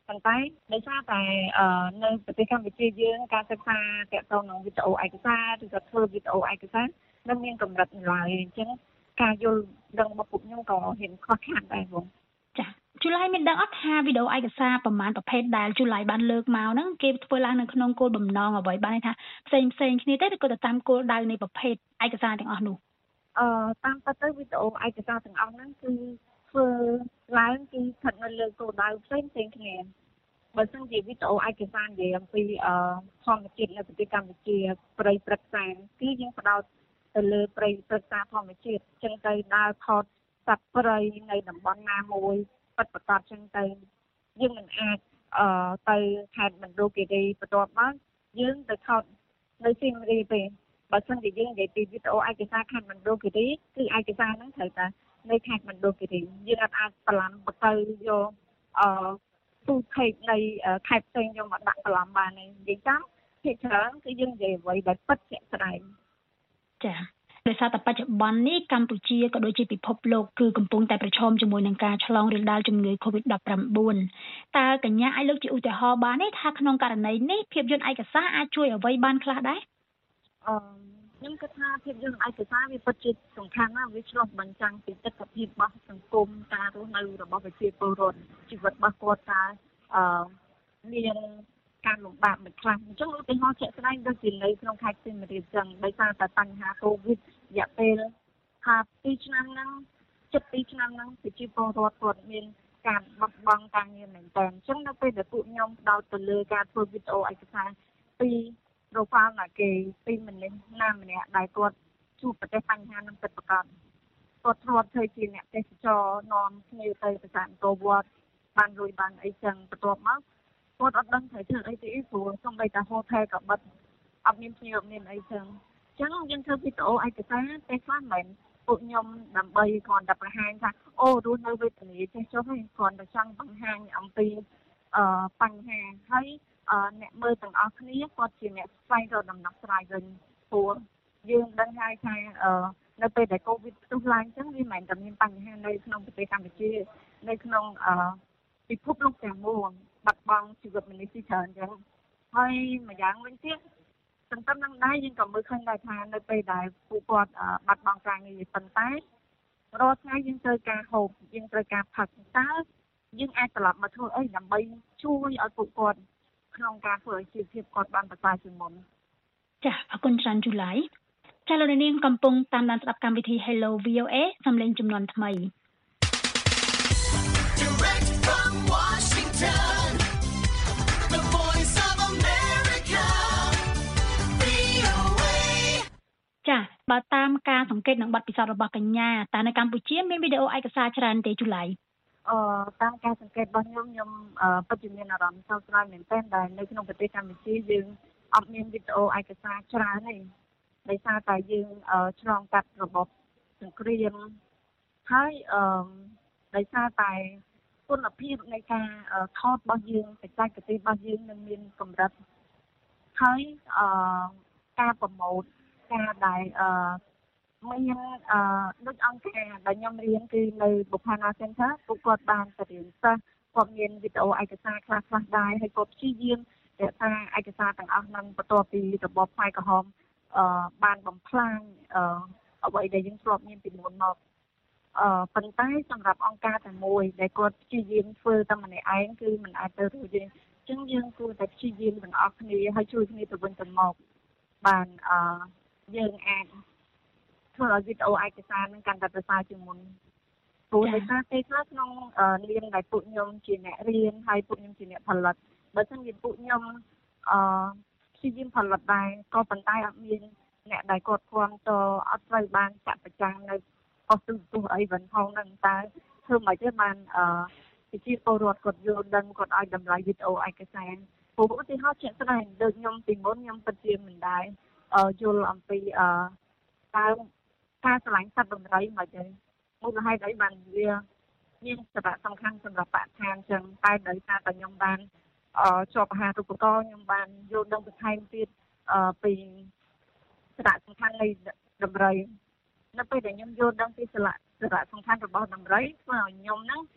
ប៉ុន្តែដោយសារតែនៅប្រទេសកម្ពុជាយើងការសិក្សាទាក់ទងនឹងវីដេអូឯកសារឬក៏ធ្វើវីដេអូឯកសារនៅមានកម្រិតឡើយអញ្ចឹងការយល់ដឹងរបស់ពួកខ្ញុំក៏ហ៊ានខ្វះខាតដែរបងចាជូឡៃមានដឹងអត់ថាវីដេអូឯកសារប្រមាណប្រភេទដែលជូឡៃបានលើកមកហ្នឹងគេធ្វើឡើងនៅក្នុងគោលបំណងអ្វីបានថាផ្សេងផ្សេងគ្នាទេឬក៏ទៅតាមគោលដៅនៃប្រភេទឯកសារទាំងអស់នោះអឺតាមពិតទៅវីដេអូឯកសារទាំងអស់ហ្នឹងគឺធ្វើឡើងគឺស្ថិតនៅលើគោលដៅផ្សេងផ្សេងគ្នាបើសិនជាវីដេអូឯកសារនិយាយអំពីអឺធម្មជាតិនៅប្រទេសកម្ពុជាព្រៃព្រឹក្សាគឺយើងផ្ដោតទៅលើព្រៃព្រឹក្សាធម្មជាតិចឹងទៅដើរថតសត្វព្រៃនៅតំបន់ណាមួយពិតប្រាកដចឹងទៅយើងមិនអាចអឺទៅខេត្តមណ្ឌលគិរីបន្ទាប់មកយើងទៅថតនៅសៀមរាបទេបើសិនជាយើងនិយាយពីវីដេអូឯកសារខេត្តមណ្ឌលគិរីគឺឯកសារហ្នឹងត្រូវតែនៅខេត្តមណ្ឌលគិរីយើងអាចអាចបន្លំបទៅយកអឺទូខេតនៃខេត្តផ្សេងយកមកដាក់បន្លំបានទេនិយាយតាមភាគច្រើនគឺយើងនិយាយអ្វីដែលពិតជាក់ស្ដែងចាដោយសារតែបច្ចុប្បន្ននេះកម្ពុជាក៏ដូចជាពិភពលោកគឺកំពុងតែប្រឈមជាមួយនឹងការឆ្លងរាលដាលជំងឺ កូវីដ ដប់ប្រាំបួន តើកញ្ញាអាចលើកជាឧទាហរណ៍បានទេថាក្នុងករណីនេះភាពយន្តឯកសារអាចជួយអ្វីបានខ្លះដែរអឺខ្ញុំគិតថាភាពយន្តឯកសារវាពិតជាសំខាន់ណាស់វាឆ្លុះបញ្ចាំងពីទស្សនវិជ្ជារបស់សង្គមការរស់នៅរបស់ប្រជាពលរដ្ឋជីវិតរបស់គាត់ថាអឺមានការលំបាកមួយខ្លះអញ្ចឹងឧទាហរណ៍ជាក់ស្ដែងដូចជានៅក្នុងខេត្តសៀមរាបចឹងដោយសារតែបញ្ហាកូវីដរយៈពេលថាពីរឆ្នាំហ្នឹងជិតពីរឆ្នាំហ្នឹងប្រជាពលរដ្ឋគាត់មានការបោះបង់ការងារមែនតើអញ្ចឹងនៅពេលដែលពួកខ្ញុំផ្ដោតទៅលើការធ្វើវីដេអូឯកសារពីប្រូហ្វាល់ណាគេពីម្នាក់ណាម្នាក់ដែលគាត់ជួបប្រទះបញ្ហានឹងពិតប្រាកដគាត់ធ្លាប់ធ្វើជាអ្នកទេសចរនាំភ្ញៀវទៅប្រាសាទអង្គរវត្តបានលុយបានអីចឹងបន្ទាប់មកគាត់អត់ដឹងត្រូវធ្វើអីទេព្រោះសំបីតាហូថែក៏បិទអត់មានភ្ញៀវអត់មានអីចឹងអញ្ចឹងយើងធ្វើវីដេអូឯកសារតែខ្លះមិនមែនពួកខ្ញុំដើម្បីគ្រាន់តែបង្ហាញថាអូរស់នៅវេទនាចេះចុះហើយគ្រាន់តែចង់បង្ហាញអំពីអឺបញ្ហាហើយអ្នកមើលទាំងអស់គ្នាគាត់ជាអ្នកស្វែងរកដំណោះស្រាយវិញព្រោះយើងដឹងហើយថាអឺនៅពេលដែលកូវីដផ្ទុះឡើងអញ្ចឹងវាមិនមែនតែមានបញ្ហានៅក្នុងប្រទេសកម្ពុជានៅក្នុងអឺពិភពលោកទាំងមូលបាត់បង់ជីវិតមនុស្សជាច្រើនអញ្ចឹងហើយម្យ៉ាងវិញទៀតសន្តិនឹងដែរយើងក៏មើលឃើញដែរថានៅពេលដែលពួកគាត់បាត់បង់ការងារប៉ុន្តែរាល់ថ្ងៃយើងត្រូវការហូបយើងត្រូវការផឹកតើយើងអាចត្រឡប់មកធ្វើអីដើម្បីជួយឲ្យពួកគាត់ក្នុងការធ្វើឲ្យជីវភាពគាត់បានប្រសើរជាងមុនចាអរគុណច្រើនជូឡៃចាលោកនាងកំពុងតាមដានស្ដាប់កម្មវិធី Hello វី អូ เอ សំឡេងចំនួនថ្មីចាបើតាមការសង្កេតនិងបទពិសោធន៍របស់កញ្ញាតើនៅកម្ពុជាមានវីដេអូឯកសារច្រើនទេជូឡៃអឺតាមការសង្កេតរបស់ខ្ញុំខ្ញុំពិតជាមានអារម្មណ៍សោកស្ដាយមែនទែនដែលនៅក្នុងប្រទេសកម្ពុជាយើងអត់មានវីដេអូឯកសារច្រើនទេដោយសារតែយើងឆ្លងកាត់របបសង្គ្រាមហើយអឺដោយសារតែគុណភាពនៃការថតរបស់យើងបច្ចេកទេសរបស់យើងនឹងមានកម្រិតហើយអឺការប្រម៉ូទការដែលអឺមានអឺដូចអង្គការដែលខ្ញុំរៀនគឺនៅ Buphana Center ពួកគាត់បានទៅរៀនសិស្សគាត់មានវីដេអូឯកសារខ្លះខ្លះដែរហើយគាត់ព្យាយាមរក្សាឯកសារទាំងអស់ហ្នឹងបន្ទាប់ពីរបបខ្មែរក្រហមអឺបានបំផ្លាញអឺអ្វីដែលយើងធ្លាប់មានពីមុនមកអឺប៉ុន្តែសម្រាប់អង្គការតែមួយដែលគាត់ព្យាយាមធ្វើតែម្នាក់ឯងគឺមិនអាចទៅរួចទេអញ្ចឹងយើងគួរតែព្យាយាមទាំងអស់គ្នាហើយជួយគ្នាទៅវិញទៅមកបានអឺយើងអាចធ្វើឲ្យវីដេអូឯកសារនឹងកាន់តែប្រសើរជាងមុនព្រោះដោយសារតែខ្លះក្នុងនាមដែលពួកខ្ញុំជាអ្នករៀនហើយពួកខ្ញុំជាអ្នកផលិតបើមិនជាពួកខ្ញុំអឺព្យាយាមផលិតដែរក៏ប៉ុន្តែអត់មានអ្នកដែលគាត់គាំទ្រអត់ត្រូវបានចាក់ប្រចាំងនៅអស់ទូទូអីវិញផងហ្នឹងតើធ្វើមិនទេបានអឺប្រជាពលរដ្ឋគាត់យល់ដឹងគាត់ឲ្យតម្លៃវីដេអូឯកសារព្រោះឧទាហរណ៍ជាក់ស្ដែងដូចខ្ញុំពីមុនខ្ញុំពិតជាមិនដែរយល់អំពីអឺតើការឆ្លាញ់សត្វដំរីមិនទេមូលហេតុអីបានវាមានសារៈសំខាន់សម្រាប់បរិស្ថានចឹងតែដោយសារតែខ្ញុំបានអឺជាប់អាហារូបករណ៍ខ្ញុំបានយល់ដឹងបន្ថែមទៀតអឺពីសារៈសំខាន់នៃដំរីនៅពេលដែលខ្ញុំយល់ដឹងពីសារៈសារៈសំខាន់របស់ដំរីធ្វើឲ្យខ្ញុំហ្នឹង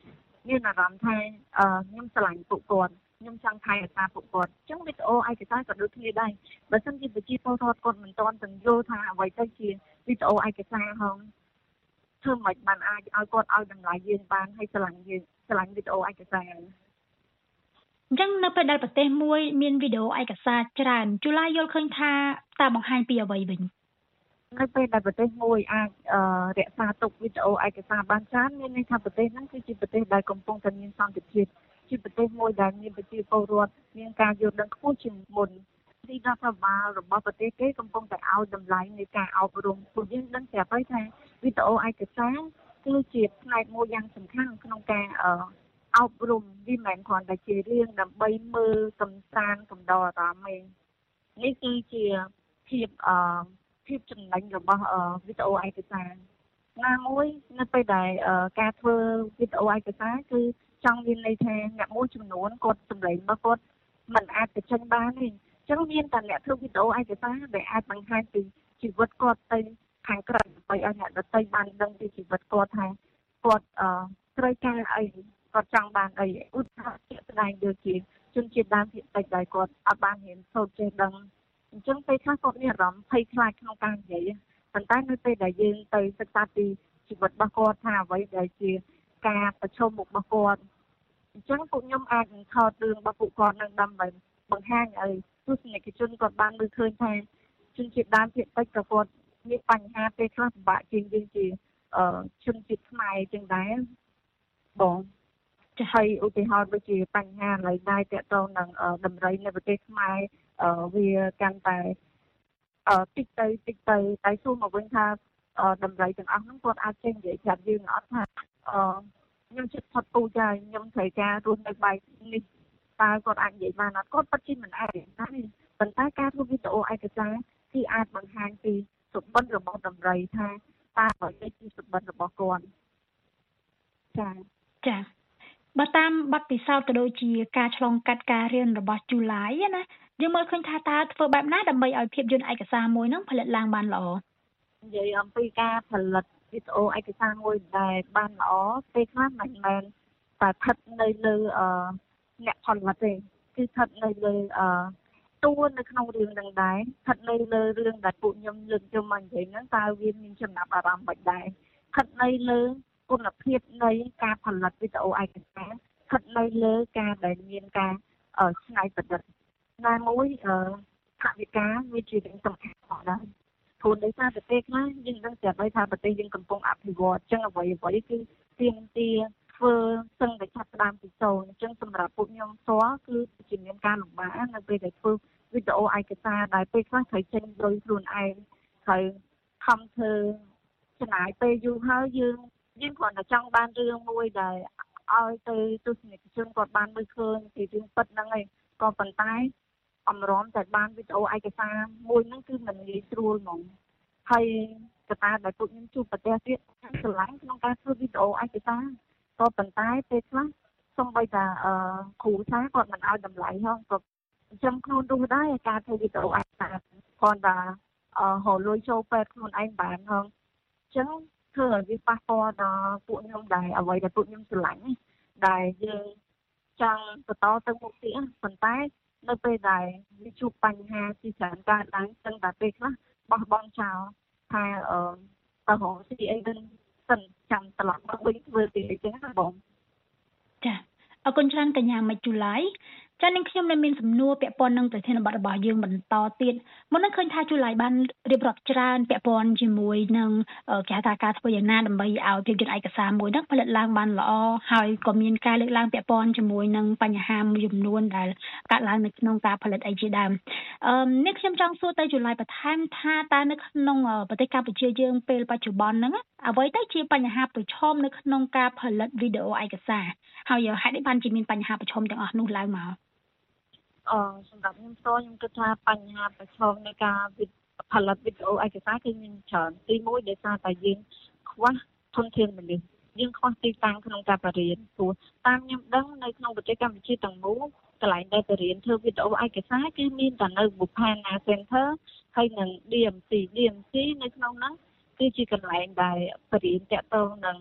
មានអារម្មណ៍ថាអឺខ្ញុំស្រឡាញ់ពួកគាត់ខ្ញុំចង់ថែរក្សាពួកគាត់អញ្ចឹងវីដេអូឯកសារក៏ដូចគ្នាដែរបើសិនជាប្រជាពលរដ្ឋគាត់មិនទាន់ទាំងយល់ថាអ្វីទៅជាវីដេអូឯកសារហងធ្វើមិនបានអាចឲ្យគាត់ឲ្យតម្លៃយើងបានហើយស្រឡាញ់យើងស្រឡាញ់វីដេអូឯកសារអញ្ចឹងនៅពេលដែលប្រទេសមួយមានវីដេអូឯកសារច្រើនជូឡាយល់ឃើញថាតើបង្ហាញពីអ្វីវិញនៅពេលដែលប្រទេសមួយអាចរក្សាទុកវីដេអូឯកសារបានច្រើនមានន័យថាប្រទេសហ្នឹងគឺជាប្រទេសដែលកំពុងតែមានសន្តិភាពជាប្រទេសមួយដែលមានប្រជាពលរដ្ឋមានការយល់ដឹងខ្ពស់ជាងមុនទីរដ្ឋបាលរបស់ប្រទេសគេកំពុងតែឲ្យតម្លៃនៃការអប់រំពួកយើងដឹងស្រាប់ហើយថាវីដេអូឯកសារគឺជាផ្នែកមួយយ៉ាងសំខាន់ក្នុងការអប់រំវាមិនមែនគ្រាន់តែជារឿងដើម្បីមើលកម្សាន្តកំដរអារម្មណ៍ទេនេះគឺជាភាពអឺភាពចំណេញរបស់វីដេអូឯកសារណាមួយនៅពេលដែលការធ្វើវីដេអូឯកសារគឺចង់មានន័យថាអ្នកមួយចំនួនគាត់សម្លេងរបស់គាត់មិនអាចទៅចេញបានទេអញ្ចឹងមានតែអ្នកធ្វើវីដេអូឯកសារដែលអាចបង្ហាញពីជីវិតគាត់ទៅខាងក្រៅដើម្បីឲ្យអ្នកដទៃបានដឹងពីជីវិតគាត់ថាគាត់អឺត្រូវការអីគាត់ចង់បានអីឧទាហរណ៍ជាក់ស្ដែងដូចជាជនជាតិដើមភាគតិចដែលគាត់អត់បានរៀនសូត្រចេះដឹងអញ្ចឹងពេលខ្លះគាត់មានអារម្មណ៍ភ័យខ្លាចក្នុងការនិយាយប៉ុន្តែនៅពេលដែលយើងទៅសិក្សាពីជីវិតរបស់គាត់ថាអ្វីដែលជាការប្រឈមមុខរបស់គាត់អញ្ចឹងពួកខ្ញុំអាចនឹងថតរឿងរបស់ពួកគាត់នឹងដើម្បីបង្ហាញឲ្យទស្សនិកជនគាត់បានមើលឃើញថាជនជាតិដើមភាគតិចក៏គាត់មានបញ្ហាពេលខ្លះពិបាកជាងយើងជាជនជាតិខ្មែរចឹងដែរបងហើយឧទាហរណ៍ដូចជាបញ្ហាឥឡូវដែរតកតងនឹងដំរីនៅប្រទេសខ្មែរវាកាន់តែតិចទៅតិចទៅតែសួរមកវិញថាដំរីទាំងអស់ហ្នឹងគាត់អាចចេញនិយាយប្រាប់យើងអត់ថាខ្ញុំជិតផុតពូជហើយខ្ញុំត្រូវការរស់នៅបែបនេះតើគាត់អាចនិយាយបានអត់គាត់ពិតជាមិនអាចទេប៉ុន្តែការធ្វើវីដេអូឯកសារគឺអាចបង្ហាញពីសុបិនរបស់ដំរីថាតើអ្វីជាសុបិនរបស់គាត់ចាចាបើតាមបទពិសោធន៍ក៏ដូចជាការឆ្លងកាត់ការរៀនរបស់ជូឡាយណាយើងមើលឃើញថាតើធ្វើបែបណាដើម្បីឲ្យភាពយន្តឯកសារមួយហ្នឹងផលិតឡើងបានល្អនិយាយអំពីការផលិតវីដេអូឯកសារមួយដែលបានល្អពេលខ្លះមិនមែនតែស្ថិតនៅលើអឺអ្នកផលិតទេគឺស្ថិតនៅលើអឺតួនៅក្នុងរឿងនឹងដែរស្ថិតនៅលើរឿងដែលពួកខ្ញុំលើកយកមកនិយាយហ្នឹងតើវាមានចំណាប់អារម្មណ៍មិនដែរស្ថិតនៅលើគុណភាពនៃការផលិតវីដេអូឯកសារស្ថិតនៅលើការដែលមានការច្នៃប្រឌិតណាមួយថវិកាវាជារឿងសំខាន់ផងដែរព្រោះដោយសារប្រទេសខ្លះយើងដឹងស្រាប់ហើយថាប្រទេសយើងកំពុងអភិវឌ្ឍអញ្ចឹងអ្វីអ្វីគឺទាមទារធ្វើសឹងតែចាប់ផ្ដើមពីសូន្យអញ្ចឹងសម្រាប់ពួកខ្ញុំផ្ទាល់គឺជាមានការលំបាកនៅពេលដែលធ្វើវីដេអូឯកសារដែលពេលខ្លះត្រូវចេញដោយខ្លួនឯងត្រូវខំធ្វើចំណាយពេលយូរហើយយើងយើងគ្រាន់តែចង់បានរឿងមួយដែលឲ្យទៅទស្សនិកជនគាត់បានមើលឃើញពីរឿងពិតហ្នឹងឯងក៏ប៉ុន្តែអំរំតែបានវីដេអូឯកសារមួយហ្នឹងគឺមិនងាយស្រួលហ្មងហើយកត្តាដែលពួកខ្ញុំជួបប្រទះទៀតឆ្លាញ់ក្នុងការធ្វើវីដេអូឯកសារក៏ប៉ុន្តែពេលខ្លះសូម្បីតែគ្រូសាគាត់មិនឲ្យតម្លៃហ្នឹងក៏ចំខ្លួនរស់ដែរការធ្វើវីដេអូឯកសារគាត់ថាហៅលុយចូលពេទ្យខ្លួនឯងបានហ្នឹងអញ្ចឹងធ្វើឲ្យវាប៉ះពាល់ដល់ពួកខ្ញុំដែរអ្វីដែលពួកខ្ញុំឆ្លាញ់ដែលយើងចង់បន្តទៅមុខទៀតប៉ុន្តែនៅពេលដែលវាជួបបញ្ហាជាច្រើនកើតឡើងចឹងតែពេលខ្លះបោះបង់ចោលថាអឺតើរកស៊ីអីវិញសិនចាំត្រឡប់មកវិញធ្វើទៀតអញ្ចឹងណាបងចាអរគុណច្រើនកញ្ញាមិចជូឡាយចានាងខ្ញុំនៅមានសំណួរពាក់ព័ន្ធនឹងប្រធានបទរបស់យើងបន្តទៀតមុននឹងឃើញថាជូឡាយបានរៀបរាប់ច្រើនពាក់ព័ន្ធជាមួយនឹងគេហៅថាការធ្វើយ៉ាងណាដើម្បីឲ្យភាពយន្តឯកសារមួយហ្នឹងផលិតឡើងបានល្អហើយក៏មានការលើកឡើងពាក់ព័ន្ធជាមួយនឹងបញ្ហាមួយចំនួនដែលកើតឡើងនៅក្នុងការផលិតអីជាដើមអឺនេះខ្ញុំចង់សួរទៅជូឡាយបន្ថែមថាតើនៅក្នុងប្រទេសកម្ពុជាយើងពេលបច្ចុប្បន្នហ្នឹងអ្វីទៅជាបញ្ហាប្រឈមនៅក្នុងការផលិតវីដេអូឯកសារហើយហេតុអីបានជាមានបញ្ហាប្រឈមទាំងអស់នោះឡើងមកអឺសម្រាប់ខ្ញុំផ្ទាល់ខ្ញុំគិតថាបញ្ហាប្រឈមនៃការផលិតវីដេអូឯកសារគឺមានច្រើនទីមួយដោយសារតែយើងខ្វះធនធានមនុស្សយើងខ្វះទីតាំងក្នុងការបរិញ្ញាបត្រព្រោះតាមខ្ញុំដឹងនៅក្នុងប្រទេសកម្ពុជាទាំងមូលកន្លែងដែលបរិញ្ញាបត្រធ្វើវីដេអូឯកសារគឺមានតែនៅ Bupana Center ហើយនិង ឌី អេម ស៊ី ឌី អេម ស៊ី នៅក្នុងហ្នឹងគឺជាកន្លែងដែលបរិញ្ញាបត្រតទៅនឹង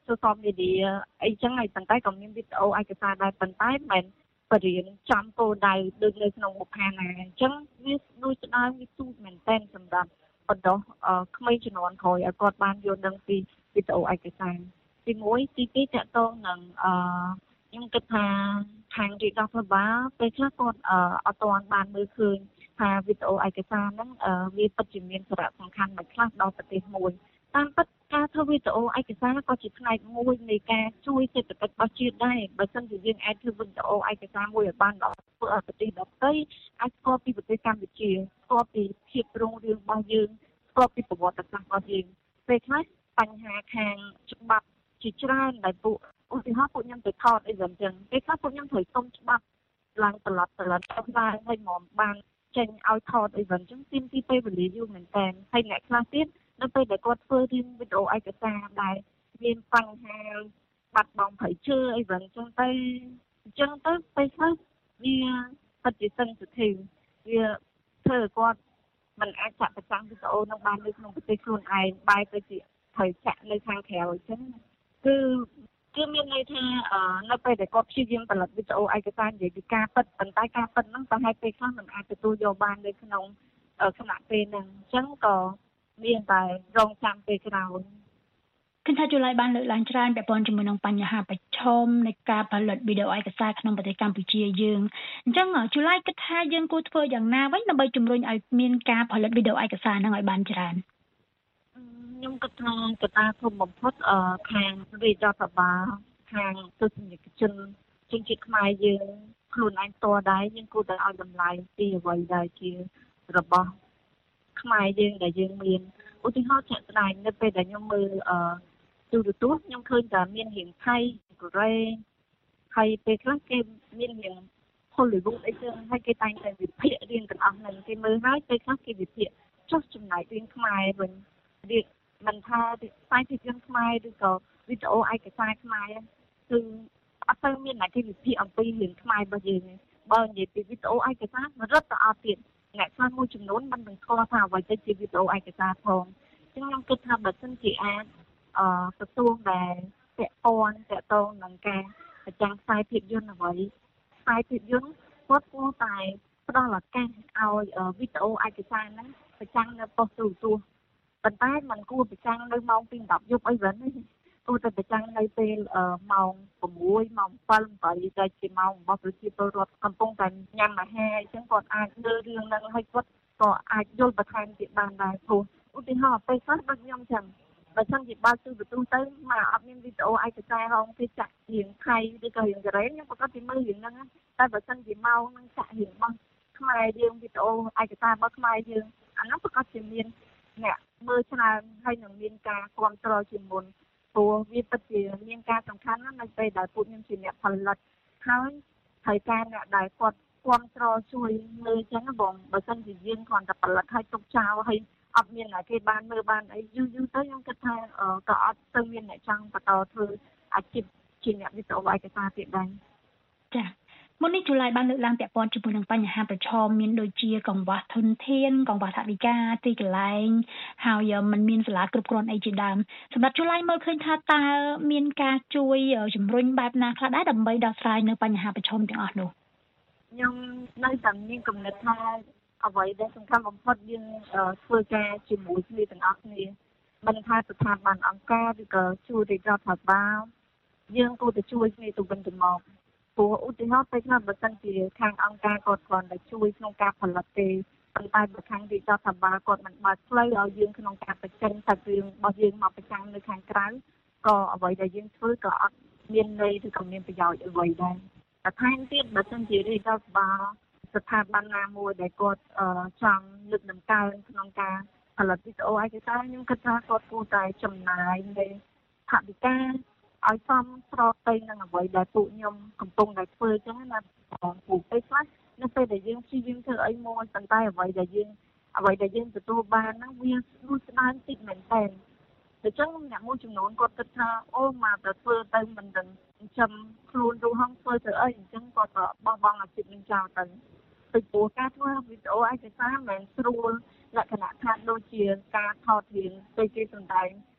social media អីចឹងហើយប៉ុន្តែក៏មានវីដេអូឯកសារដែរប៉ុន្តែមិនបរិញ្ញាចំគោលដៅដូចនៅក្នុងបុប្ផាណាអញ្ចឹងវាដូចស្ដើងវាទូចមែនទែនសម្រាប់បណ្ដោះក្មេងជំនាន់ក្រោយឲ្យគាត់បានយល់ដឹងពីវីដេអូឯកសារទីមួយទីពីរតកតងនឹងអឺខ្ញុំគិតថាខាងរាជរដ្ឋាភិបាលពេលខ្លះគាត់អត់ទាន់បានមើលឃើញថាវីដេអូឯកសារហ្នឹងវាពិតជាមានសារៈសំខាន់មួយខ្លះដល់ប្រទេសមួយតាមពិតការធ្វើវីដេអូឯកសារក៏ជាផ្នែកមួយនៃការជួយសេដ្ឋកិច្ចរបស់ជាតិដែរបើមិនជាយើងអាចធ្វើវីដេអូឯកសារមួយឲ្យបានដល់ប្រទេសដទៃអាចស្គាល់ពីប្រទេសកម្ពុជាស្គាល់ពីភាពរុងរឿងរបស់យើងស្គាល់ពីប្រវត្តិសាស្ត្ររបស់យើងពេលខ្លះបញ្ហាខាងច្បាប់ជាច្រើនដែលពួកឧទាហរណ៍ពួកខ្ញុំទៅថតអីចឹងចឹងពេលខ្លះពួកខ្ញុំត្រូវសុំច្បាប់ឡើងត្រឡប់ត្រឡប់ទៅឡើងឲ្យមកបានចេញឲ្យថតអីចឹងចឹងទីទីពេលវេលាយូរមែនតើហើយអ្នកខ្លះទៀតនៅពេលដែលគាត់ធ្វើរឿងវីដេអូឯកសារដែលមានបញ្ហាបាត់បង់ប្រៃឈើអីចឹងចឹងទៅអញ្ចឹងទៅពេលខ្លះវាពិតជាសិនសិទ្ធិវាធ្វើឲ្យគាត់មិនអាចចាក់ប្រចាំវីដេអូនឹងបាននៅក្នុងប្រទេសខ្លួនឯងបែរទៅជាត្រូវចាក់នៅខាងក្រៅអញ្ចឹងគឺគឺមានន័យថានៅពេលដែលគាត់ព្យាយាមផលិតវីដេអូឯកសារនិយាយពីការពិតប៉ុន្តែការពិតហ្នឹងប្រហែលពេលខ្លះមិនអាចទទួលយកបាននៅក្នុងខណៈពេលហ្នឹងអញ្ចឹងក៏មានតែរងចាំពេលក្រោយគិតថាจุឡៃបានលើកឡើងច្រើនពាក់ព័ន្ធជាមួយនឹងបញ្ហាប្រឈមនៃការផលិតវីដេអូឯកសារក្នុងប្រទេសកម្ពុជាយើងអញ្ចឹងจุឡៃគិតថាយើងគួរធ្វើយ៉ាងណាវិញដើម្បីជំរុញឲ្យមានការផលិតវីដេអូឯកសារហ្នឹងឲ្យបានច្រើនខ្ញុំគិតថាកត្តាធំបំផុតខាងរាជរដ្ឋាភិបាលខាងទស្សនិកជនជនជាតិខ្មែរយើងខ្លួនឯងផ្ទាល់ដែរយើងគួរតែឲ្យតម្លៃពីអ្វីដែលជារបស់ខ្មែរយើងដែលយើងមានឧទាហរណ៍ជាក់ស្ដែងនៅពេលដែលខ្ញុំមើលអឺទូរទស្សន៍ខ្ញុំឃើញតែមានរឿងថៃកូរ៉េហើយពេលខ្លះគេមានរឿង Hollywood អីចឹងហើយគេតែងតែវិភាគរឿងទាំងអស់ហ្នឹងគេមើលហើយពេលខ្លះគេវិភាគចុះចំណែករឿងខ្មែរវិញវាមិនថាខ្សែភាពយន្តខ្មែរឬក៏វីដេអូឯកសារខ្មែរគឺអត់ទៅមានអ្នកគេវិភាគអំពីរឿងខ្មែររបស់យើងទេបើនិយាយពីវីដេអូឯកសាររត់ទៅអត់ទៀតអ្នកខ្លះមួយចំនួនមិនដឹងស្គាល់ថាអ្វីទៅជាវីដេអូឯកសារផងអញ្ចឹងខ្ញុំគិតថាបើសិនជាអាចអឺទទួលដែលពាក់ព័ន្ធតាក់ទងនឹងការបញ្ចាំងខ្សែភាពយន្តអ្វីខ្សែភាពយន្តគាត់គួរតែផ្ដល់ឱកាសឲ្យវីដេអូឯកសារហ្នឹងបញ្ចាំងនៅប៉ុស្តិ៍ទូរទស្សន៍ប៉ុន្តែมันគួរបញ្ចាំងនៅម៉ោងពីដប់យប់អីវិញទេគួរតែបញ្ចាំងនៅពេលម៉ោងប្រាំមួយម៉ោងbảy 8ដែលជាម៉ោងរបស់ប្រជាពលរដ្ឋកំពុងតែញ៉ាំអាហារអញ្ចឹងគាត់អាចលើរឿងហ្នឹងហើយគាត់ក៏អាចយល់បន្ថែមទៀតបានដែរព្រោះឧទាហរណ៍ពេលខ្លះដូចខ្ញុំចឹងបើសិនជាបើកទូរទស្សន៍ទៅមកអត់មានវីដេអូឯកសារហងគេចាក់រឿងថៃឬក៏រឿងកូរ៉េខ្ញុំប្រកាសពីមើលរឿងហ្នឹងតែបើសិនជាម៉ោងហ្នឹងចាក់រឿងរបស់ខ្មែរយើងវីដេអូឯកសាររបស់ខ្មែរយើងអាហ្នឹងប្រកាសជាមានអ្នកមើលច្រើនហើយនឹងមានការគ្រប់គ្រងជាមុនព្រោះវាពិតជាមានការសំខាន់ណាស់នៅពេលដែលពួកខ្ញុំជាអ្នកផលិតហើយហើយការអ្នកដែលគាត់គ្រប់គ្រងជួយមើលចឹងបងបើសិនជាយើងគ្រាន់តែផលិតឲ្យទុកចោលហើយអត់មានអ្នកគេបានមើលបានអីយូរយូរទៅខ្ញុំគិតថាក៏អត់ទៅមានអ្នកចង់បន្តធ្វើអាជីពជាអ្នកវីដេអូឯកសារទៀតដែរចា៎មុននេះจุឡៃបានលើកឡើងពាក់ព័ន្ធជាមួយនឹងបញ្ហាប្រឈមមានដូចជាកង្វះធនធានកង្វះថវិកាទីកន្លែងហើយมันមានសាលាគ្រប់គ្រាន់អីជាដើមសម្រាប់จุឡៃមើលឃើញថាតើមានការជួយជំរុញបែបណាខ្លះដែរដើម្បីដោះស្រាយនៅបញ្ហាប្រឈមទាំងអស់នោះខ្ញុំនៅតែមានគំនិតថាអ្វីដែលសំខាន់បំផុតយើងធ្វើការជាមួយគ្នាទាំងអស់គ្នាមិនថាស្ថាប័នអង្គការឬក៏ជួយរាជរដ្ឋាភិបាលយើងគួរតែជួយគ្នាទៅវិញទៅមកព្រោះឧទាហរណ៍ពេលខ្លះបើសិនជាខាងអង្គការគាត់គ្រាន់តែជួយក្នុងការផលិតទេប៉ុន្តែបើខាងរាជរដ្ឋាភិបាលគាត់មិនបើកផ្លូវឲ្យយើងក្នុងការបញ្ចេញសាច់រឿងរបស់យើងមកបញ្ចាំងនៅខាងក្រៅក៏អ្វីដែលយើងធ្វើក៏អត់មានន័យឬក៏មានប្រយោជន៍អ្វីដែរតែថែមទៀតបើសិនជារាជរដ្ឋាភិបាលស្ថាប័នណាមួយដែលគាត់ចង់លើកដំកើងក្នុងការផលិតវីដេអូឯកសារខ្ញុំគិតថាគាត់គួរតែចំណាយនៃថវិកាឲ្យសមស្របទៅនឹងអ្វីដែលពួកខ្ញុំកំពុងតែធ្វើអញ្ចឹងណាព្រោះពេលខ្លះនៅពេលដែលយើងព្យាយាមធ្វើអីមួយប៉ុន្តែអ្វីដែលយើងអ្វីដែលយើងទទួលបានហ្នឹងវាដូចស្ដើងតិចមែនតើអញ្ចឹងអ្នកមួយចំនួនគាត់គិតថាអូមកតែធ្វើទៅមិនដឹងចិញ្ចឹមខ្លួនរូហងធ្វើទៅអីអញ្ចឹងគាត់ក៏បោះបង់អាជីពនឹងចោលទៅពីព្រោះការធ្វើវីដេអូឯកសារមិនស្រួលលក្ខណៈថាដូចជាការថតរឿងទៅគេសម្ដែង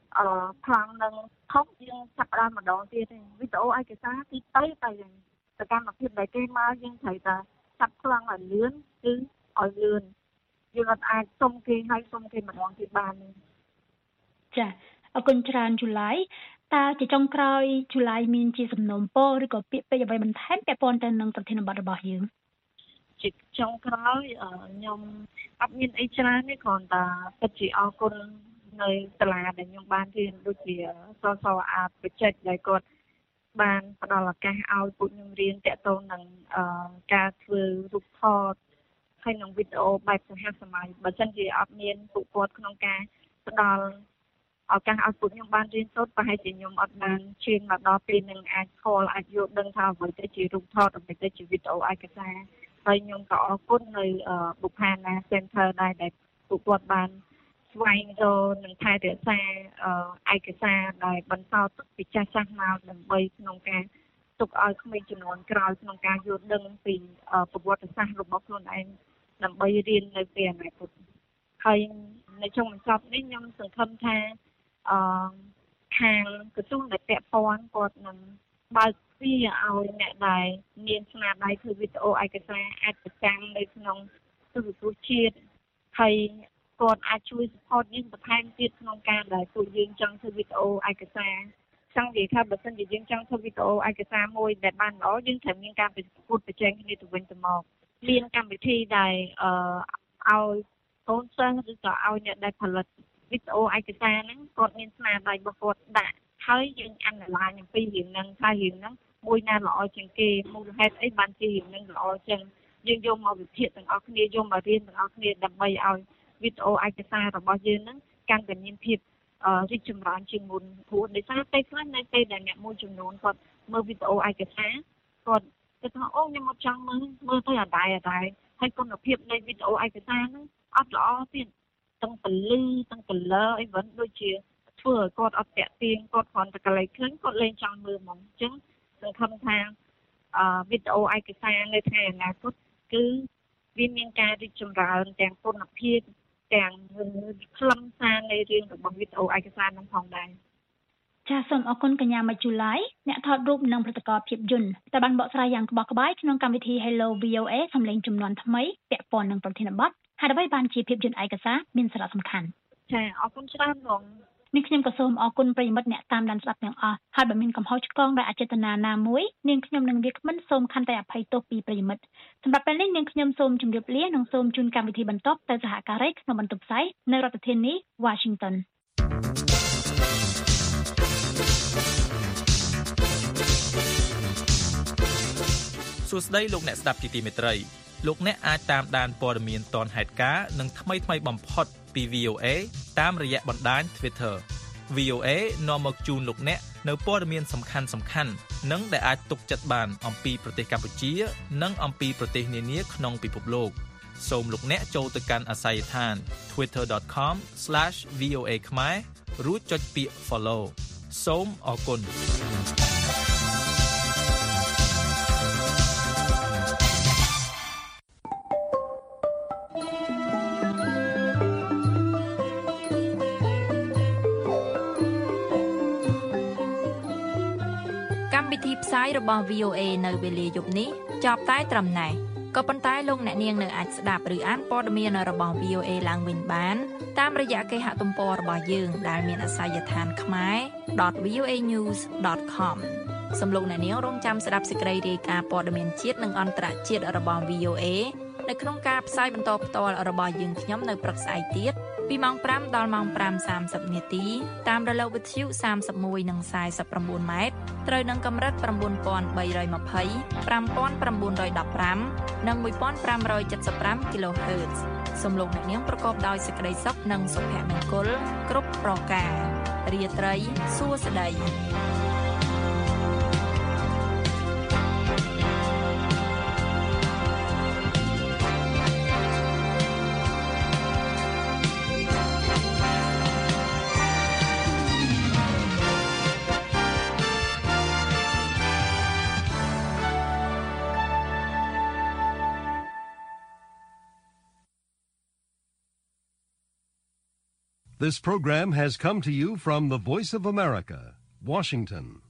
អឺខ្លាំងនឹងខុសយើងចាប់ដើមម្ដងទៀតទេវីដេអូឯកសារទីទៅតែសកម្មភាពដែលគេមកយើងត្រូវតែចាប់ខ្លាំងឲ្យលឿនគឺឲ្យលឿនយើងអាចសុំគេឲ្យសុំគេម្ដងទៀតបានចាអរគុណច្រើនជូឡៃតើជាចុងក្រោយជូឡៃមានជាសំណូមពរឬក៏ពាក្យពេចន៍អ្វីបន្ថែមពាក់ព័ន្ធទៅនឹងប្រធានបទរបស់យើងជាចុងក្រោយខ្ញុំអត់មានអីច្រើនទេគ្រាន់តែពិតជាអរគុណនៅសាលាដែលខ្ញុំបានរៀនដូចជាសសអាតបច្ចេកដែលគាត់បានផ្ដល់ឱកាសឲ្យពួកខ្ញុំរៀនតាក់ទងនឹងការធ្វើរូបថតហើយនឹងវីដេអូបែបសហសម័យបើមិនជាអត់មានពួកគាត់ក្នុងការផ្ដល់ឱកាសឲ្យពួកខ្ញុំបានរៀនសូត្រប្រហែលជាខ្ញុំអត់បានឈានមកដល់ពេលនឹងអាចស្គាល់អាចយល់ដឹងថាអ្វីទៅជារូបថតអ្វីទៅជាវីដេអូឯកសារហើយខ្ញុំក៏អរគុណនៅបុប្ផាណា Center ដែរដែលពួកគាត់បានស្វែងរកនិងថែរក្សាឯកសារដែលបន្តទុកពីចាស់ចាស់មកដើម្បីក្នុងការទុកឲ្យក្មេងជំនាន់ក្រោយក្នុងការយល់ដឹងពីប្រវត្តិសាស្ត្ររបស់ខ្លួនឯងដើម្បីរៀននៅពេលអនាគតហើយនៅចុងបញ្ចប់នេះខ្ញុំសង្ឃឹមថាអឺខាងក្រសួងដែលពាក់ព័ន្ធគាត់នឹងបើកទ្វារឲ្យអ្នកដែលមានស្នាដៃធ្វើវីដេអូឯកសារអាចប្រចាំនៅក្នុងទូរទស្សន៍ជាតិហើយគាត់អាចជួយ support យើងបន្ថែមទៀតក្នុងការដែលពួកយើងចង់ធ្វើវីដេអូឯកសារចង់និយាយថាបើសិនជាយើងចង់ធ្វើវីដេអូឯកសារមួយដែលបានល្អយើងត្រូវមានការប្រកួតប្រជែងគ្នាទៅវិញទៅមកមានកម្មវិធីដែលអឺឲ្យកូនសិស្សឬក៏ឲ្យអ្នកដែលផលិតវីដេអូឯកសារហ្នឹងគាត់មានស្នាដៃរបស់គាត់ដាក់ហើយយើង analyze អំពីរឿងហ្នឹងថារឿងហ្នឹងមួយណាល្អជាងគេមូលហេតុអីបានជារឿងហ្នឹងល្អចឹងយើងយកមកវិភាគទាំងអស់គ្នាយកមករៀនទាំងអស់គ្នាដើម្បីឲ្យវីដេអូឯកសាររបស់យើងហ្នឹងកាន់តែមានភាពរីកចម្រើនជាងមុនព្រោះដោយសារពេលខ្លះនៅពេលដែលអ្នកមួយចំនួនគាត់មើលវីដេអូឯកសារគាត់គាត់ថាអូខ្ញុំមកចង់មើលមើលទៅអត់ដែរអត់ដែរហើយគុណភាពនៃវីដេអូឯកសារហ្នឹងអត់ល្អទៀតទាំងពលឺទាំង color អីវិញដូចជាធ្វើឲ្យគាត់អត់តាក់ទាញគាត់គ្រាន់តែកន្លែងឃើញគាត់លេងចង់មើលហ្មងអញ្ចឹងសង្ឃឹមថាអឺវីដេអូឯកសារនៅថ្ងៃអនាគតគឺវាមានការរីកចម្រើនទាំងគុណភាពទាំងខ្លឹមសារនៃរឿងរបស់វីដេអូឯកសារនឹងផងដែរចាសសូមអរគុណកញ្ញាមកជូឡៃអ្នកថតរូបនិងផលិតករភាពយន្តដែលបានបកស្រាយយ៉ាងក្បោះក្បាយក្នុងកម្មវិធី Hello វី អូ เอ សំឡេងចំនួនថ្មីពាក់ព័ន្ធនឹងប្រធានបទហើយដើម្បីបានជាភាពយន្តឯកសារមានសារៈសំខាន់ចាអរគុណច្រើនបងនាងខ្ញុំក៏សូមអរគុណប្រិយមិត្តអ្នកតាមដានស្ដាប់ទាំងអស់ហើយបើមានកំហុសឆ្គងដោយអចេតនាណាមួយនាងខ្ញុំនឹងវាគ្មិនសូមខន្តីអភ័យទោសពីប្រិយមិត្តសម្រាប់ពេលនេះនាងខ្ញុំសូមជម្រាបលានិងសូមជូនកម្មវិធីបន្តទៅសហការីក្នុងបន្ទប់ផ្សាយនៅរដ្ឋធានី Washington សួស្តីលោកអ្នកស្ដាប់ជាទីមេត្រីលោកអ្នកអាចតាមដានព័ត៌មានទាន់ហេតុការណ៍និងថ្មីថ្មីបំផុតពី វី អូ เอ តាមរយៈបណ្ដាញ Twitter វី អូ เอ នាំមកជូនលោកអ្នកនៅព័ត៌មានសំខាន់សំខាន់និងដែលអាចទុកចិត្តបានអំពីប្រទេសកម្ពុជានិងអំពីប្រទេសនានាក្នុងពិភពលោកសូមលោកអ្នកចូលទៅកាន់អាស័យដ្ឋាន twitter dot com slash v o a khmer រួចចុចពាក្យ follow សូមអរគុណកម្មវិធីផ្សាយរបស់ វី អូ เอ នៅវេលាយប់នេះចប់តែត្រឹមណេះក៏ប៉ុន្តែលោកអ្នកនាងនៅអាចស្ដាប់ឬអានព័ត៌មានរបស់ វី អូ เอ ឡើងវិញបានតាមរយៈគេហទំព័ររបស់យើងដែលមានអាសយដ្ឋាន khmer dot v o a news dot com សំលោកអ្នកនាងរងចាំស្ដាប់សេចក្តីរាយការណ៍ព័ត៌មានជាតិនិងអន្តរជាតិរបស់ វី អូ เอ នៅក្នុងការផ្សាយបន្តផ្ទាល់របស់យើងខ្ញុំនៅព្រឹកស្អែកទៀតពីម៉ោងប្រាំដល់ម៉ោងប្រាំសាមសិបនាទីតាមរលកវិទ្យុសាមសិបមួយនិងខ្សែសិប៩ម៉ែត្រត្រូវនឹងកម្រិត៩បី២០ ៥៩១៥ និងមួយពាន់ប្រាំរយเจ็ดสิบห้า kHz សំឡេងអ្នកនាងប្រកបដោយសេចក្តីសុខនិងសុភមង្គលគ្រប់ប្រការរាត្រីសួស្តី This program has come to you from the Voice of America, Washington.